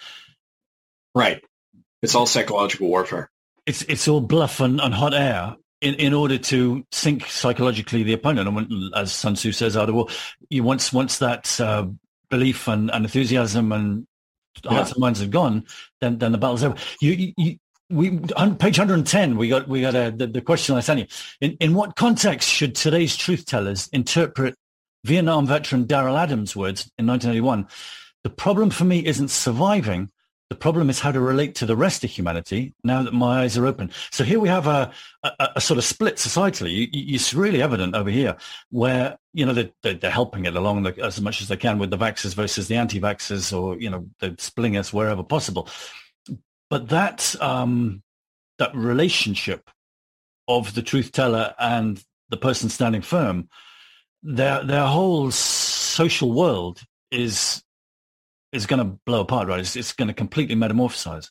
[SPEAKER 3] Right. It's all psychological warfare.
[SPEAKER 2] It's it's all bluff and, and hot air in, in order to sink psychologically the opponent. And when, as Sun Tzu says, out of war, you once once that uh, belief and, and enthusiasm and hearts yeah. and minds have gone, then then the battle's over. You, you, you we on page one hundred ten, we got we got a, the, the question I sent you. In in what context should today's truth tellers interpret Vietnam veteran Daryl Adams' words in nineteen eighty-one? The problem for me isn't surviving. The The problem is how to relate to the rest of humanity now that my eyes are open. So here we have a, a, a sort of split societally. You, you, it's really evident over here where, you know, they're, they're helping it along the, as much as they can with the vaxxers versus the anti-vaxxers, or, you know, they're splitting us wherever possible. But that, um, that relationship of the truth teller and the person standing firm, their, their whole social world is is going to blow apart, right? It's, it's going to completely metamorphosize.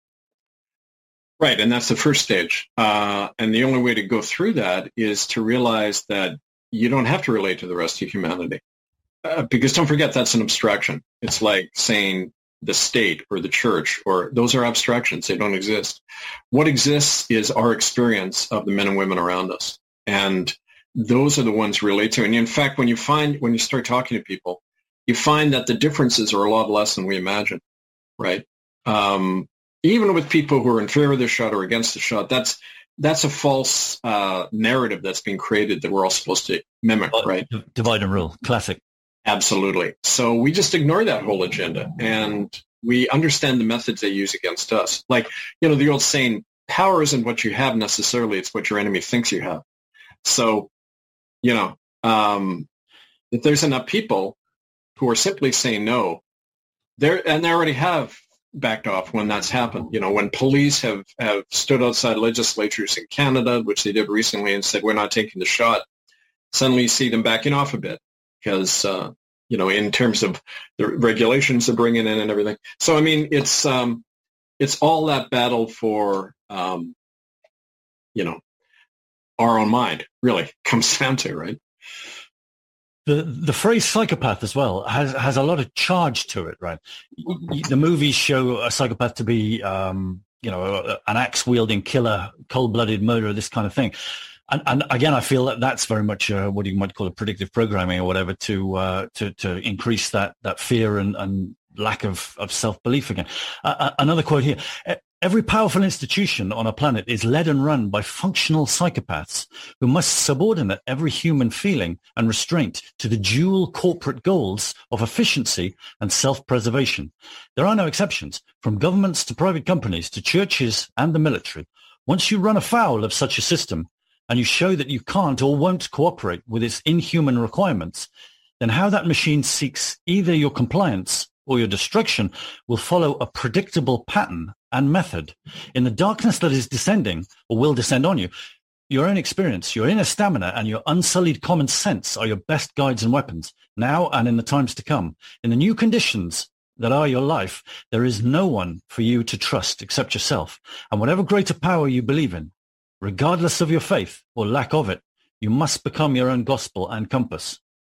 [SPEAKER 3] Right, and that's the first stage. Uh, and the only way to go through that is to realize that you don't have to relate to the rest of humanity. Uh, because don't forget, that's an abstraction. It's like saying the state or the church, or those are abstractions. They don't exist. What exists is our experience of the men and women around us. And those are the ones we relate to. And in fact, when you find, when you start talking to people, you find that the differences are a lot less than we imagine, right? Um, even with people who are in favor of the shot or against the shot, that's that's a false uh, narrative that's being created that we're all supposed to mimic, right?
[SPEAKER 2] Divide and rule, classic.
[SPEAKER 3] Absolutely. So we just ignore that whole agenda, and we understand the methods they use against us. Like, you know, the old saying, power isn't what you have necessarily, it's what your enemy thinks you have. So, you know, um, if there's enough people who are simply saying no, there, and they already have backed off when that's happened. You know, when police have, have stood outside legislatures in Canada, which they did recently, and said, we're not taking the shot, suddenly you see them backing off a bit because, uh, you know, in terms of the regulations they're bringing in and everything. So, I mean, it's um, it's all that battle for, um, you know, our own mind, really, comes down to, right?
[SPEAKER 2] The the phrase psychopath as well has has a lot of charge to it, right? The movies show a psychopath to be, um, you know, an axe-wielding killer, cold-blooded murderer, this kind of thing. And, and again, I feel that that's very much uh, what you might call a predictive programming or whatever to uh, to to increase that that fear and, and lack of, of self-belief again. Uh, another quote here. Every powerful institution on a planet is led and run by functional psychopaths who must subordinate every human feeling and restraint to the dual corporate goals of efficiency and self-preservation. There are no exceptions, from governments to private companies to churches and the military. Once you run afoul of such a system and you show that you can't or won't cooperate with its inhuman requirements, then how that machine seeks either your compliance or your destruction will follow a predictable pattern and method. In the darkness that is descending or will descend on you, your own experience, your inner stamina, and your unsullied common sense are your best guides and weapons, now and in the times to come. In the new conditions that are your life, there is no one for you to trust except yourself. And whatever greater power you believe in, regardless of your faith or lack of it, you must become your own gospel and compass.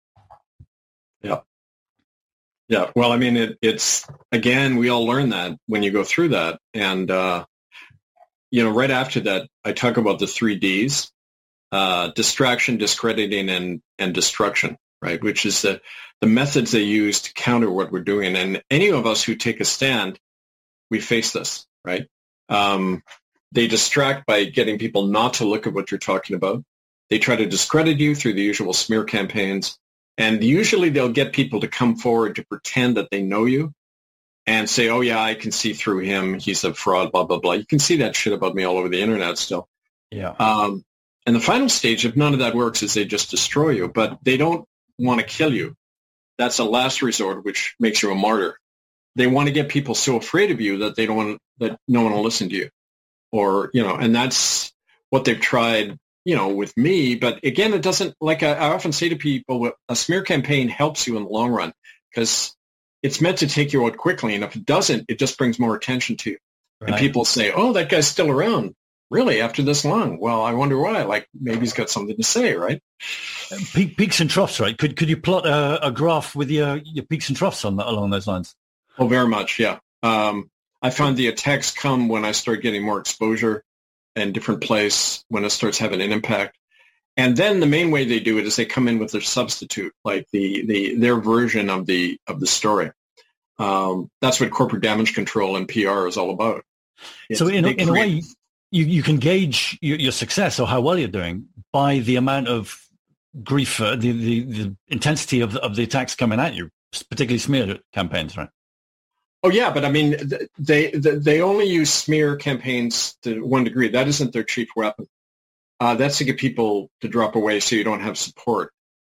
[SPEAKER 3] Yeah. Yeah, well, I mean, it, it's, again, we all learn that when you go through that. And, uh, you know, right after that, I talk about the three Ds, uh, distraction, discrediting, and, and destruction, right, which is the, the methods they use to counter what we're doing. And any of us who take a stand, we face this, right? Um, they distract by getting people not to look at what you're talking about. They try to discredit you through the usual smear campaigns. And usually they'll get people to come forward to pretend that they know you and say, oh, yeah, I can see through him. He's a fraud, blah, blah, blah. You can see that shit about me all over the internet still.
[SPEAKER 2] Yeah.
[SPEAKER 3] Um, and the final stage, if none of that works, is they just destroy you. But they don't want to kill you. That's a last resort, which makes you a martyr. They want to get people so afraid of you that they don't want, that no one will listen to you. Or, you know, and that's what they've tried, you know, with me. But again, it doesn't, like I, I often say to people, a smear campaign helps you in the long run because it's meant to take you out quickly. And if it doesn't, it just brings more attention to you. Right. And people say, oh, that guy's still around. Really? After this long? Well, I wonder why. Like, maybe he's got something to say, right?
[SPEAKER 2] Peak, peaks and troughs, right? Could could you plot a, a graph with your, your peaks and troughs on that, along those lines?
[SPEAKER 3] Oh, very much, yeah. Um, I found the attacks come when I start getting more exposure in different place, when it starts having an impact. And then the main way they do it is they come in with their substitute, like the, the their version of the of the story. Um, that's what corporate damage control and P R is all about. It's,
[SPEAKER 2] so in, a, in
[SPEAKER 3] create-
[SPEAKER 2] a way, you, you can gauge your, your success or how well you're doing by the amount of grief, uh, the, the, the intensity of, of the attacks coming at you, particularly smear campaigns, right?
[SPEAKER 3] Oh yeah, but I mean, they they only use smear campaigns to one degree. That isn't their chief weapon. Uh, that's to get people to drop away so you don't have support.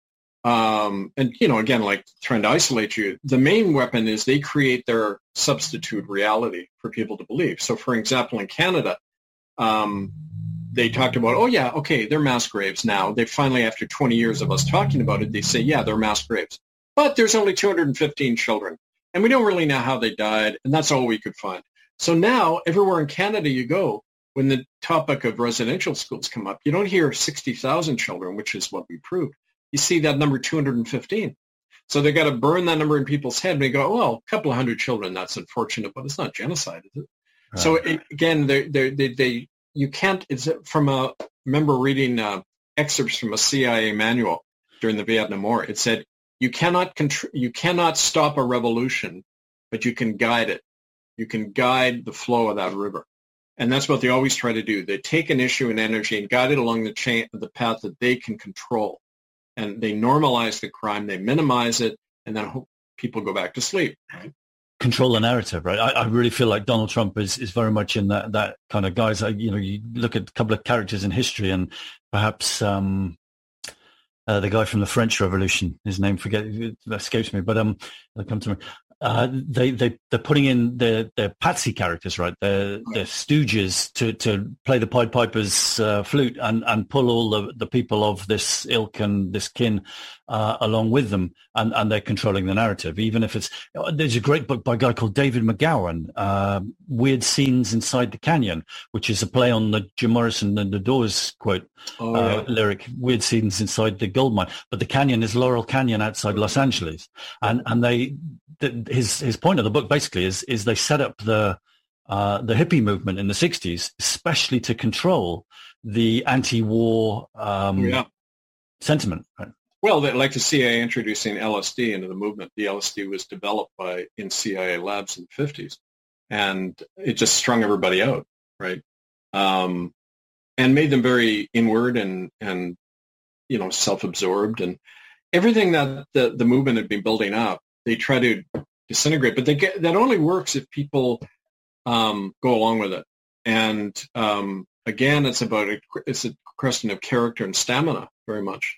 [SPEAKER 3] Um, and you know, again, like trying to isolate you. The main weapon is they create their substitute reality for people to believe. So, for example, in Canada, um, they talked about, oh yeah, okay, they're mass graves now. They finally, after twenty years of us talking about it, they say, yeah, they're mass graves. But there's only two hundred fifteen children. And we don't really know how they died, and that's all we could find. So now, everywhere in Canada you go, when the topic of residential schools come up, you don't hear sixty thousand children, which is what we proved. You see that number two hundred fifteen. So they got to burn that number in people's head, and they go, well, a couple of hundred children, that's unfortunate, but it's not genocide, is it? Right. So it, again, they, they, they, they, you can't, it's from a, I remember reading uh, excerpts from a C I A manual during the Vietnam War. It said, You cannot contr- you cannot stop a revolution, but you can guide it. You can guide the flow of that river. And that's what they always try to do. They take an issue and energy and guide it along the chain, the path that they can control. And they normalize the crime, they minimize it, and then hope people go back to sleep. Right?
[SPEAKER 2] Control the narrative, right? I, I really feel like Donald Trump is, is very much in that, that kind of guise. I, you know, you look at a couple of characters in history, and perhaps um, Uh, the guy from the French Revolution, his name forget that escapes me, but um, they'll come to me. Uh, they they they're putting in their their patsy characters, right? They're they're stooges to, to play the Pied Piper's uh, flute and, and pull all the, the people of this ilk and this kin uh, along with them, and, and they're controlling the narrative. Even if it's there's a great book by a guy called David McGowan, uh, Weird Scenes Inside the Canyon, which is a play on the Jim Morrison and the Doors quote oh, uh, yeah. lyric, Weird Scenes Inside the Gold Mine. But the canyon is Laurel Canyon outside Los Angeles, and and they. His his point of the book basically is is they set up the uh, the hippie movement in the sixties, especially to control the anti-war um, yeah. sentiment. Right?
[SPEAKER 3] Well, like the C I A introducing L S D into the movement. The L S D was developed by in C I A labs in the fifties, and it just strung everybody out, right? Um, and made them very inward and and you know self-absorbed, and everything that the, the movement had been building up. They try to disintegrate, but they get, that only works if people um, go along with it. And um, again, it's about a, it's a question of character and stamina, very much.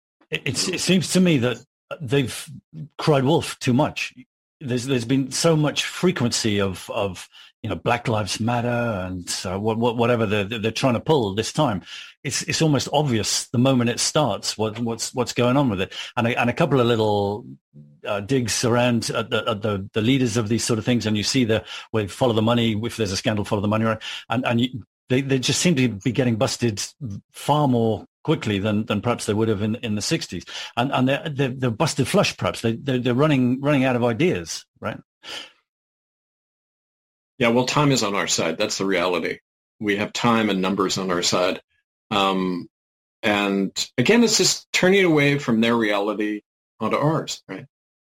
[SPEAKER 2] It's, it seems to me that they've cried wolf too much. There's there's been so much frequency of of you know Black Lives Matter and uh, what, what, whatever they're they're trying to pull this time. It's it's almost obvious the moment it starts what what's what's going on with it. And a, and a couple of little uh, digs around at the, at the the leaders of these sort of things, and you see the where they follow the money. If there's a scandal, follow the money, right? And and you, they they just seem to be getting busted far more quickly than, than perhaps they would have in, in the sixties. And and they're, they're, they're busted flush, perhaps. They, they're, they're running running out of ideas, right?
[SPEAKER 3] Yeah, well, time is on our side. That's the reality. We have time and numbers on our side. Um, and again, it's just turning away from their reality onto ours, right?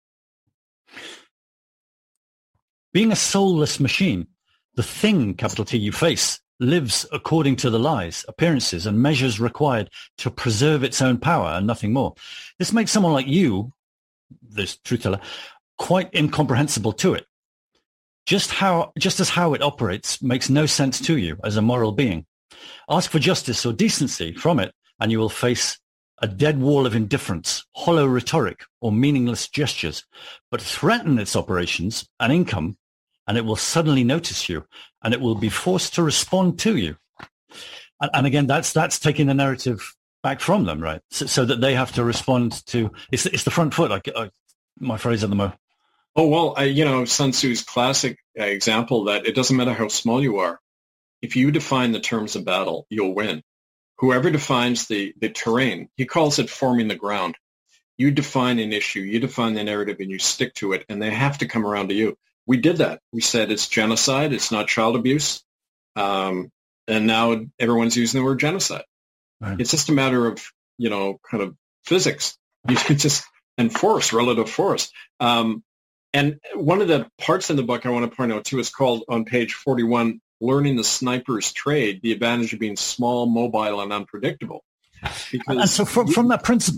[SPEAKER 2] Being a soulless machine, the thing, capital T, you face lives according to the lies, appearances, and measures required to preserve its own power and nothing more. This makes someone like you, this truth teller, quite incomprehensible to it. Just how, just as how it operates makes no sense to you as a moral being. Ask for justice or decency from it, and you will face a dead wall of indifference, hollow rhetoric, or meaningless gestures. But threaten its operations and income, and it will suddenly notice you, and it will be forced to respond to you. And, and again, that's that's taking the narrative back from them, right? So, so that they have to respond to. It's it's the front foot, like uh, my phrase at the moment.
[SPEAKER 3] Oh well, uh, you know, Sun Tzu's classic uh, example that it doesn't matter how small you are. If you define the terms of battle, you'll win. Whoever defines the the terrain, he calls it forming the ground. You define an issue, you define the narrative, and you stick to it, and they have to come around to you. We did that. We said it's genocide. It's not child abuse. Um, and now everyone's using the word genocide. Right. It's just a matter of, you know, kind of physics. You can just enforce relative force. Um, and one of the parts in the book I want to point out, too, is called on page forty-one, Learning the Sniper's Trade, the advantage of being small, mobile, and unpredictable.
[SPEAKER 2] Because and so from, from that principle,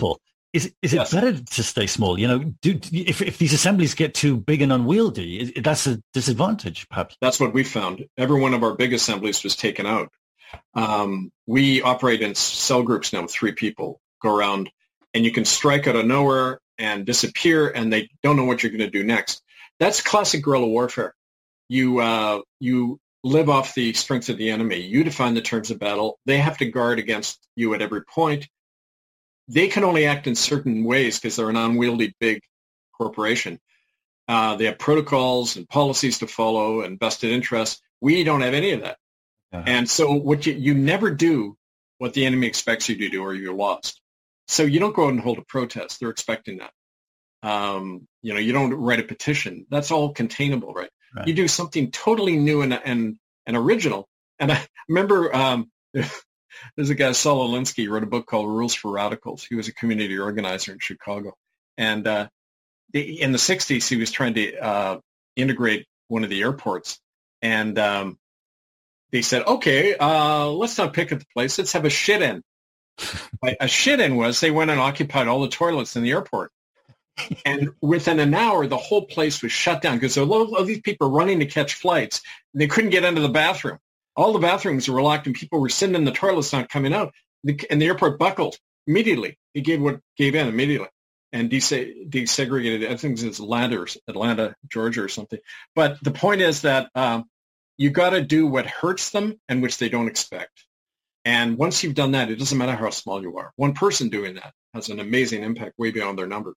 [SPEAKER 2] Is is it yes. better to stay small? You know, do, if if these assemblies get too big and unwieldy, that's a disadvantage, perhaps.
[SPEAKER 3] That's what we found. Every one of our big assemblies was taken out. Um, we operate in cell groups now with three people go around, and you can strike out of nowhere and disappear, and they don't know what you're going to do next. That's classic guerrilla warfare. You uh, you live off the strength of the enemy. You define the terms of battle. They have to guard against you at every point. They can only act in certain ways because they're an unwieldy big corporation. Uh, they have protocols and policies to follow and vested interests. We don't have any of that. Uh-huh. And so what you, you never do what the enemy expects you to do or you're lost. So you don't go out and hold a protest. They're expecting that. Um, you know, you don't write a petition. That's all containable, right? Right. You do something totally new and and, and original. And I remember um, there's a guy, Saul Alinsky, wrote a book called Rules for Radicals. He was a community organizer in Chicago. And uh, the, in the sixties, he was trying to uh, integrate one of the airports. And um, they said, okay, uh, let's not pick at the place. Let's have a shit-in. A shit-in was they went and occupied all the toilets in the airport. And within an hour, the whole place was shut down because there were a lot of these people running to catch flights. And they couldn't get into the bathroom. All the bathrooms were locked, and people were sitting in the toilets not coming out. And the airport buckled immediately. It gave what gave in immediately and dese- desegregated. I think it's Atlanta, or Atlanta, Georgia, or something. But the point is that um, you got to do what hurts them and which they don't expect. And once you've done that, it doesn't matter how small you are. One person doing that has an amazing impact way beyond their numbers.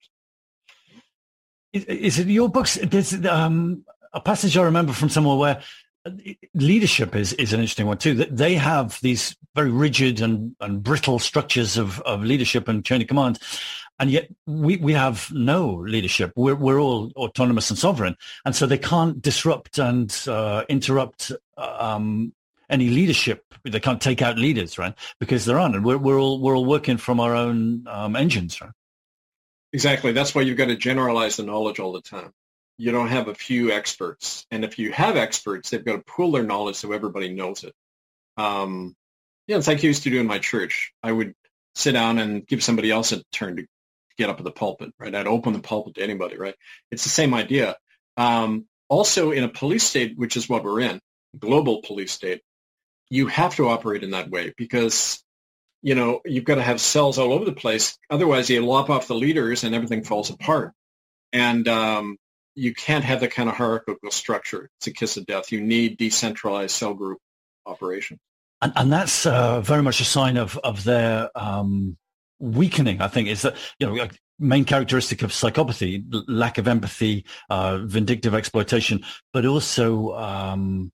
[SPEAKER 2] Is it your books? There's um, a passage I remember from somewhere where leadership is, is an interesting one too. They have these very rigid and, and brittle structures of, of leadership and chain of command, and yet we, we have no leadership. We're we're all autonomous and sovereign, and so they can't disrupt and uh, interrupt um, any leadership. They can't take out leaders, right? Because there aren't, and we're we're all we're all working from our own um, engines, right?
[SPEAKER 3] Exactly. That's why you've got to generalize the knowledge all the time. You don't have a few experts. And if you have experts, they've got to pool their knowledge so everybody knows it. Um, yeah, it's like I used to do in my church. I would sit down and give somebody else a turn to get up at the pulpit, right? I'd open the pulpit to anybody, right? It's the same idea. Um, also, in a police state, which is what we're in, global police state, you have to operate in that way because you know, you've got to have cells all over the place. Otherwise, you lop off the leaders and everything falls apart. And um, you can't have that kind of hierarchical structure. It's a kiss of death. You need decentralized cell group operation.
[SPEAKER 2] And, and that's uh, very much a sign of, of their um, weakening, I think, is that, you know, main characteristic of psychopathy, lack of empathy, uh, vindictive exploitation, but also... Um,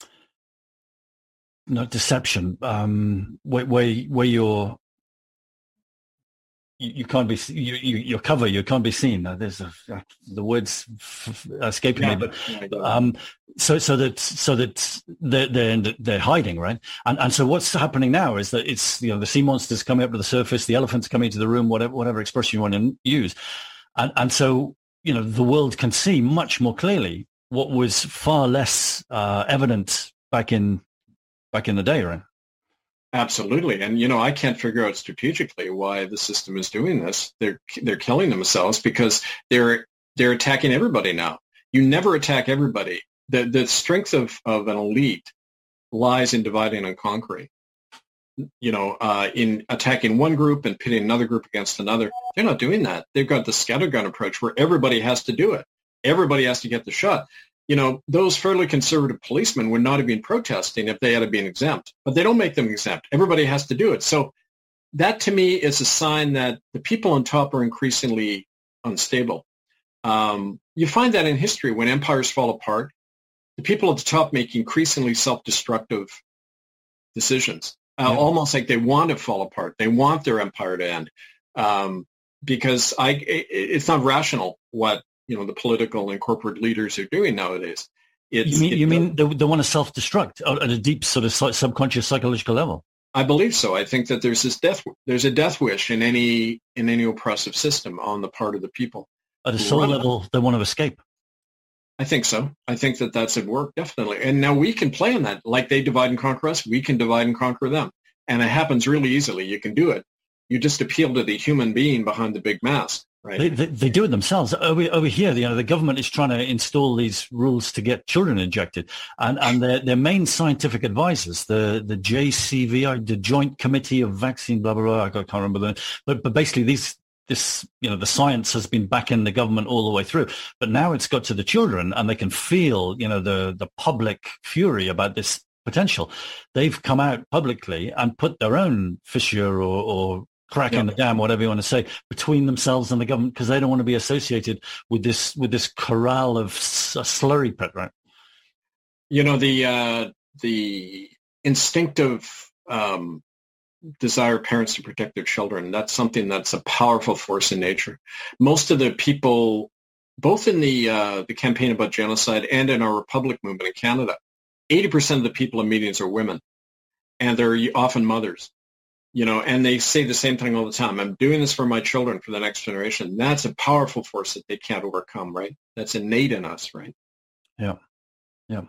[SPEAKER 2] not deception, um, where, where where you're you, you can't be you, you your cover you can't be seen. Uh, there's a, uh, the words f- f- escaping yeah, me, but um, so so that so that they're they're, they're hiding, right? And and so what's happening now is that it's, you know, the sea monsters coming up to the surface, the elephants coming into the room, whatever whatever expression you want to use, and and so, you know, the world can see much more clearly what was far less uh, evident back in. Back in the day, right?
[SPEAKER 3] Absolutely. And, you know, I can't figure out strategically why the system is doing this. They're they're killing themselves because they're they're attacking everybody now. You never attack everybody. The the strength of, of an elite lies in dividing and conquering. You know, uh, in attacking one group and pitting another group against another. They're not doing that. They've got the scattergun approach where everybody has to do it. Everybody has to get the shot. You know, those fairly conservative policemen would not have been protesting if they had been exempt, but they don't make them exempt. Everybody has to do it. So that to me is a sign that the people on top are increasingly unstable. Um, you find that in history when empires fall apart, the people at the top make increasingly self-destructive decisions, uh, yeah. almost like they want to fall apart. They want their empire to end um, because I, it, it's not rational what you know, the political and corporate leaders are doing nowadays. It's,
[SPEAKER 2] you mean,
[SPEAKER 3] it,
[SPEAKER 2] you mean they, they want to self-destruct at a deep sort of subconscious psychological level?
[SPEAKER 3] I believe so. I think that there's this death, there's a death wish in any in any oppressive system on the part of the people.
[SPEAKER 2] At a soul level, they want to escape.
[SPEAKER 3] I think so. I think that that's at work, definitely. And now we can play on that. Like they divide and conquer us, we can divide and conquer them. And it happens really easily. You can do it. You just appeal to the human being behind the big mask. Right.
[SPEAKER 2] They, they, they do it themselves. Over, over here, you know, the government is trying to install these rules to get children injected. And, and their, their main scientific advisors, the, the J C V I, the Joint Committee of Vaccine, blah, blah, blah, I can't remember the, but, but basically these, this, you know, the science has been backing the government all the way through. But now it's got to the children and they can feel, you know, the, the public fury about this potential. They've come out publicly and put their own fissure or, or crack in the dam, whatever you want to say, between themselves and the government, because they don't want to be associated with this with this corral of s- a slurry pit, right?
[SPEAKER 3] You know, the uh, the instinctive um, desire of parents to protect their children, that's something that's a powerful force in nature. Most of the people, both in the uh, the campaign about genocide and in our Republic movement in Canada, eighty percent of the people in meetings are women, and they're often mothers. You know, and they say the same thing all the time. I'm doing this for my children, for the next generation. That's a powerful force that they can't overcome, right? That's innate in us, right?
[SPEAKER 2] Yeah, yeah.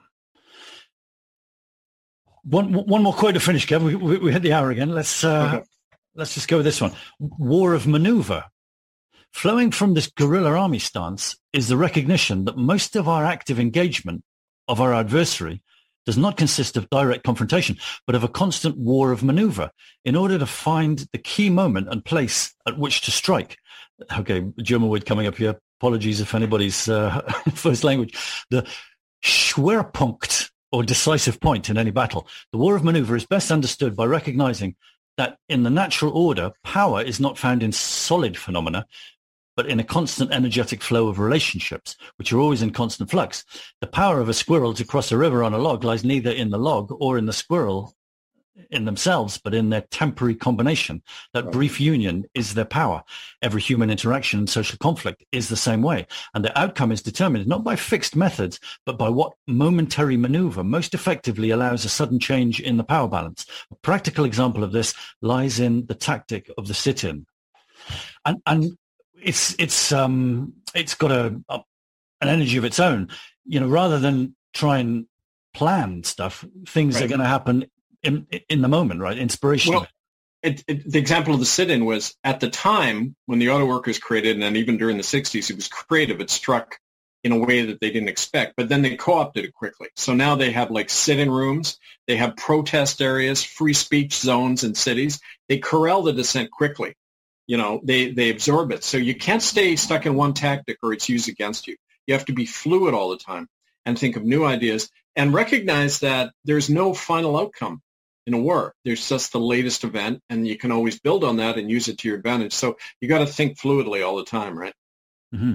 [SPEAKER 2] One one more quote to finish, Kev. We, we, we hit the hour again. Let's uh, okay. let's just go with this one. War of maneuver. Flowing from this guerrilla army stance is the recognition that most of our active engagement of our adversary does not consist of direct confrontation, but of a constant war of maneuver in order to find the key moment and place at which to strike. Okay, German word coming up here. Apologies if anybody's uh, first language. The Schwerpunkt, or decisive point in any battle. The war of maneuver is best understood by recognizing that in the natural order, power is not found in solid phenomena, but in a constant energetic flow of relationships, which are always in constant flux. The power of a squirrel to cross a river on a log lies neither in the log or in the squirrel in themselves, but in their temporary combination. That right. brief union is their power. Every human interaction and social conflict is the same way. And the outcome is determined not by fixed methods, but by what momentary maneuver most effectively allows a sudden change in the power balance. A practical example of this lies in the tactic of the sit-in. And, and It's it's um it's got a, a an energy of its own, you know. Rather than try and plan stuff, things right. are going to happen in in the moment, right? Inspiration.
[SPEAKER 3] Well, it, it, the example of the sit-in was at the time when the auto workers created, and then even during the sixties, it was creative. It struck in a way that they didn't expect, but then they co-opted it quickly. So now they have like sit-in rooms, they have protest areas, free speech zones in cities. They corral the dissent quickly. You know, they, they absorb it. So you can't stay stuck in one tactic or it's used against you. You have to be fluid all the time and think of new ideas and recognize that there's no final outcome in a war. There's just the latest event, and you can always build on that and use it to your advantage. So you got to think fluidly all the time, right?
[SPEAKER 2] Mm-hmm.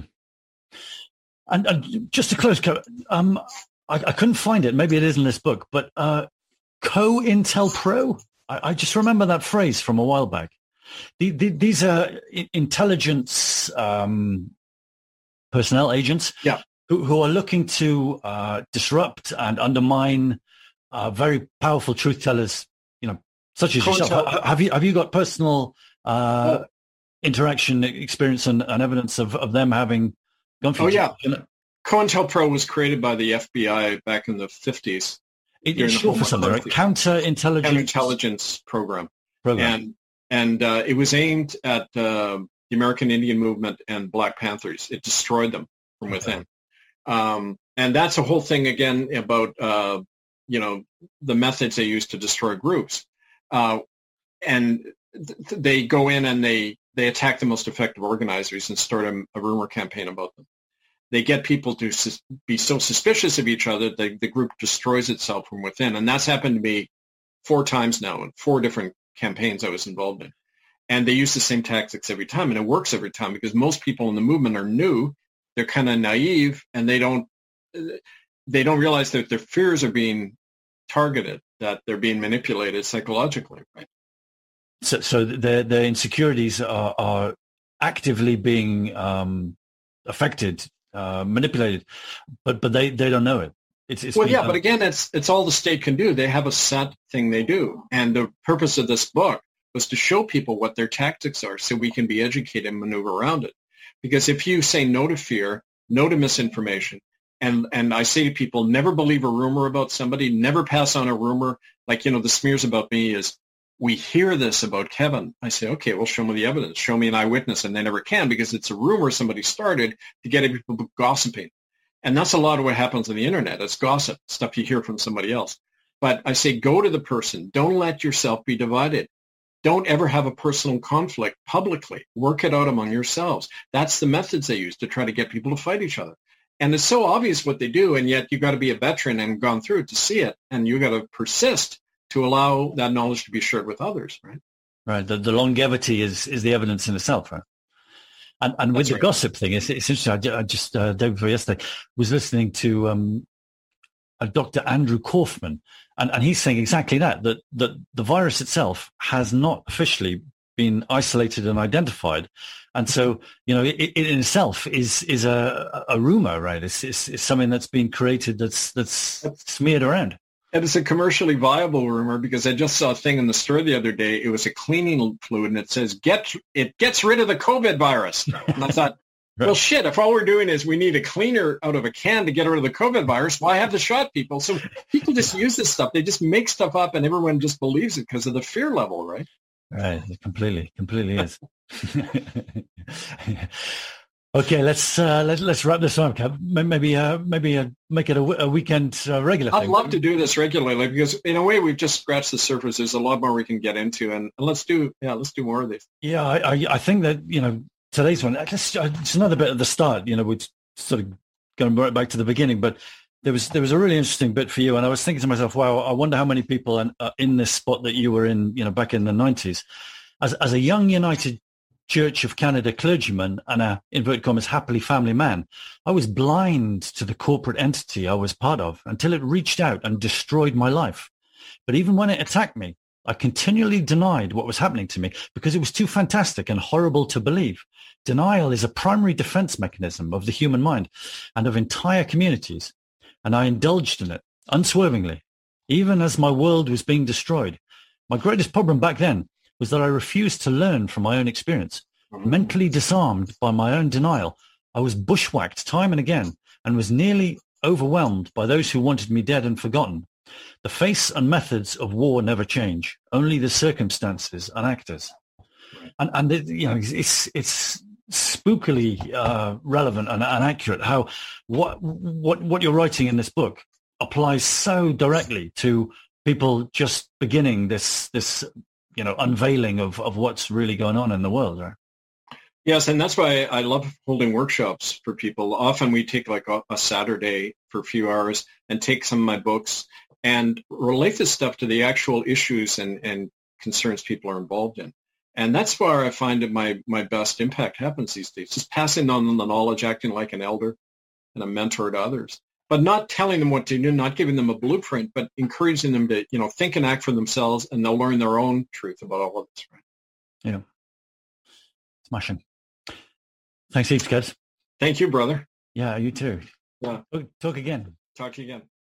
[SPEAKER 2] And, and just to close, um, I, I couldn't find it. Maybe it is in this book, but uh, COINTELPRO, I, I just remember that phrase from a while back. The, the, these are intelligence um, personnel agents
[SPEAKER 3] yeah.
[SPEAKER 2] who, who are looking to uh, disrupt and undermine uh, very powerful truth tellers, you know, such as yourself. Have, have you have you got personal uh, oh. interaction experience and, and evidence of, of them having gone through?
[SPEAKER 3] Oh yeah, COINTELPRO was created by the F B I back in the fifties.
[SPEAKER 2] It, it's short for something, right? Counterintelligence
[SPEAKER 3] Counterintelligence program.
[SPEAKER 2] program.
[SPEAKER 3] And And uh, it was aimed at uh, the American Indian movement and Black Panthers. It destroyed them from within. Okay. Um, and that's a whole thing, again, about, uh, you know, the methods they use to destroy groups. Uh, and th- they go in and they, they attack the most effective organizers and start a, a rumor campaign about them. They get people to sus- be so suspicious of each other that the group destroys itself from within. And that's happened to me four times now in four different campaigns I was involved in. And they use the same tactics every time, and it works every time because most people in the movement are new. They're kind of naive, and they don't they don't realize that their fears are being targeted, that they're being manipulated psychologically, right?
[SPEAKER 2] So, so their their insecurities are, are actively being um, affected, uh, manipulated, but but they, they don't know it. It's, it's
[SPEAKER 3] well,
[SPEAKER 2] been,
[SPEAKER 3] yeah,
[SPEAKER 2] uh,
[SPEAKER 3] but again, it's it's all the state can do. They have a set thing they do, and the purpose of this book was to show people what their tactics are, so we can be educated and maneuver around it. Because if you say no to fear, no to misinformation, and and I say to people, never believe a rumor about somebody, never pass on a rumor. Like, you know, the smears about me is we hear this about Kevin, I say, okay, well, show me the evidence. Show me an eyewitness. And they never can because it's a rumor somebody started to get people gossiping. And that's a lot of what happens on the internet. It's gossip, stuff you hear from somebody else. But I say, go to the person. Don't let yourself be divided. Don't ever have a personal conflict publicly. Work it out among yourselves. That's the methods they use to try to get people to fight each other. And it's so obvious what they do, and yet you've got to be a veteran and gone through it to see it, and you've got to persist to allow that knowledge to be shared with others, right?
[SPEAKER 2] Right. The, the longevity is, is the evidence in itself, right? And, and with
[SPEAKER 3] That's
[SPEAKER 2] the
[SPEAKER 3] right.
[SPEAKER 2] gossip thing, it's, it's interesting. I, I just, uh, day before yesterday, was listening to um, a Doctor Andrew Kaufman, and, and he's saying exactly that, that, that the virus itself has not officially been isolated and identified. And so, you know, it, it in itself is is a, a rumor, right? It's, it's, it's something that's been created that's that's smeared around.
[SPEAKER 3] And it's a commercially viable rumor because I just saw a thing in the store the other day. It was a cleaning fluid, and it says, "Get it gets rid of the COVID virus." And I thought, right. Well, shit, if all we're doing is we need a cleaner out of a can to get rid of the COVID virus, why have the shot people? So people just use this stuff. They just make stuff up, and everyone just believes it because of the fear level, right?
[SPEAKER 2] Right, it completely, completely is. Okay, let's uh, let, let's wrap this up, Kev. Maybe uh, maybe uh, make it a, a weekend uh, regular
[SPEAKER 3] I'd
[SPEAKER 2] thing.
[SPEAKER 3] love to do this regularly because, in a way, we've just scratched the surface. There's a lot more we can get into, and, and let's do yeah, let's do more of these.
[SPEAKER 2] Yeah, I, I, I think that you know today's one. Just, it's another bit at the start. You know, we're sort of going right back to the beginning, but there was there was a really interesting bit for you, and I was thinking to myself, wow, I wonder how many people are, are in this spot that you were in, you know, back in the nineties, as as a young United Church of Canada clergyman and a, inverted commas, happily family man. I was blind to the corporate entity I was part of until it reached out and destroyed my life. But even when it attacked me, I continually denied what was happening to me because it was too fantastic and horrible to believe. Denial is a primary defense mechanism of the human mind and of entire communities. And I indulged in it unswervingly, even as my world was being destroyed. My greatest problem back then was that I refused to learn from my own experience. Mentally disarmed by my own denial, I was bushwhacked time and again and was nearly overwhelmed by those who wanted me dead and forgotten. The face and methods of war never change, only the circumstances and actors. And, and it, you know, it's it's spookily uh, relevant and, and accurate how what what what you're writing in this book applies so directly to people just beginning this this you know unveiling of, of what's really going on in the world, right?
[SPEAKER 3] Yes, and that's why I love holding workshops for people. Often we take like a, a Saturday for a few hours and take some of my books and relate this stuff to the actual issues and, and concerns people are involved in. And that's where I find that my, my best impact happens these days, just passing on the knowledge, acting like an elder and a mentor to others, but not telling them what to do, not giving them a blueprint, but encouraging them to, you know, think and act for themselves, and they'll learn their own truth about all of this. Right?
[SPEAKER 2] Yeah. Smashing. Thanks heaps, guys.
[SPEAKER 3] Thank you, brother.
[SPEAKER 2] Yeah, you too.
[SPEAKER 3] Yeah.
[SPEAKER 2] Talk again.
[SPEAKER 3] Talk to you again.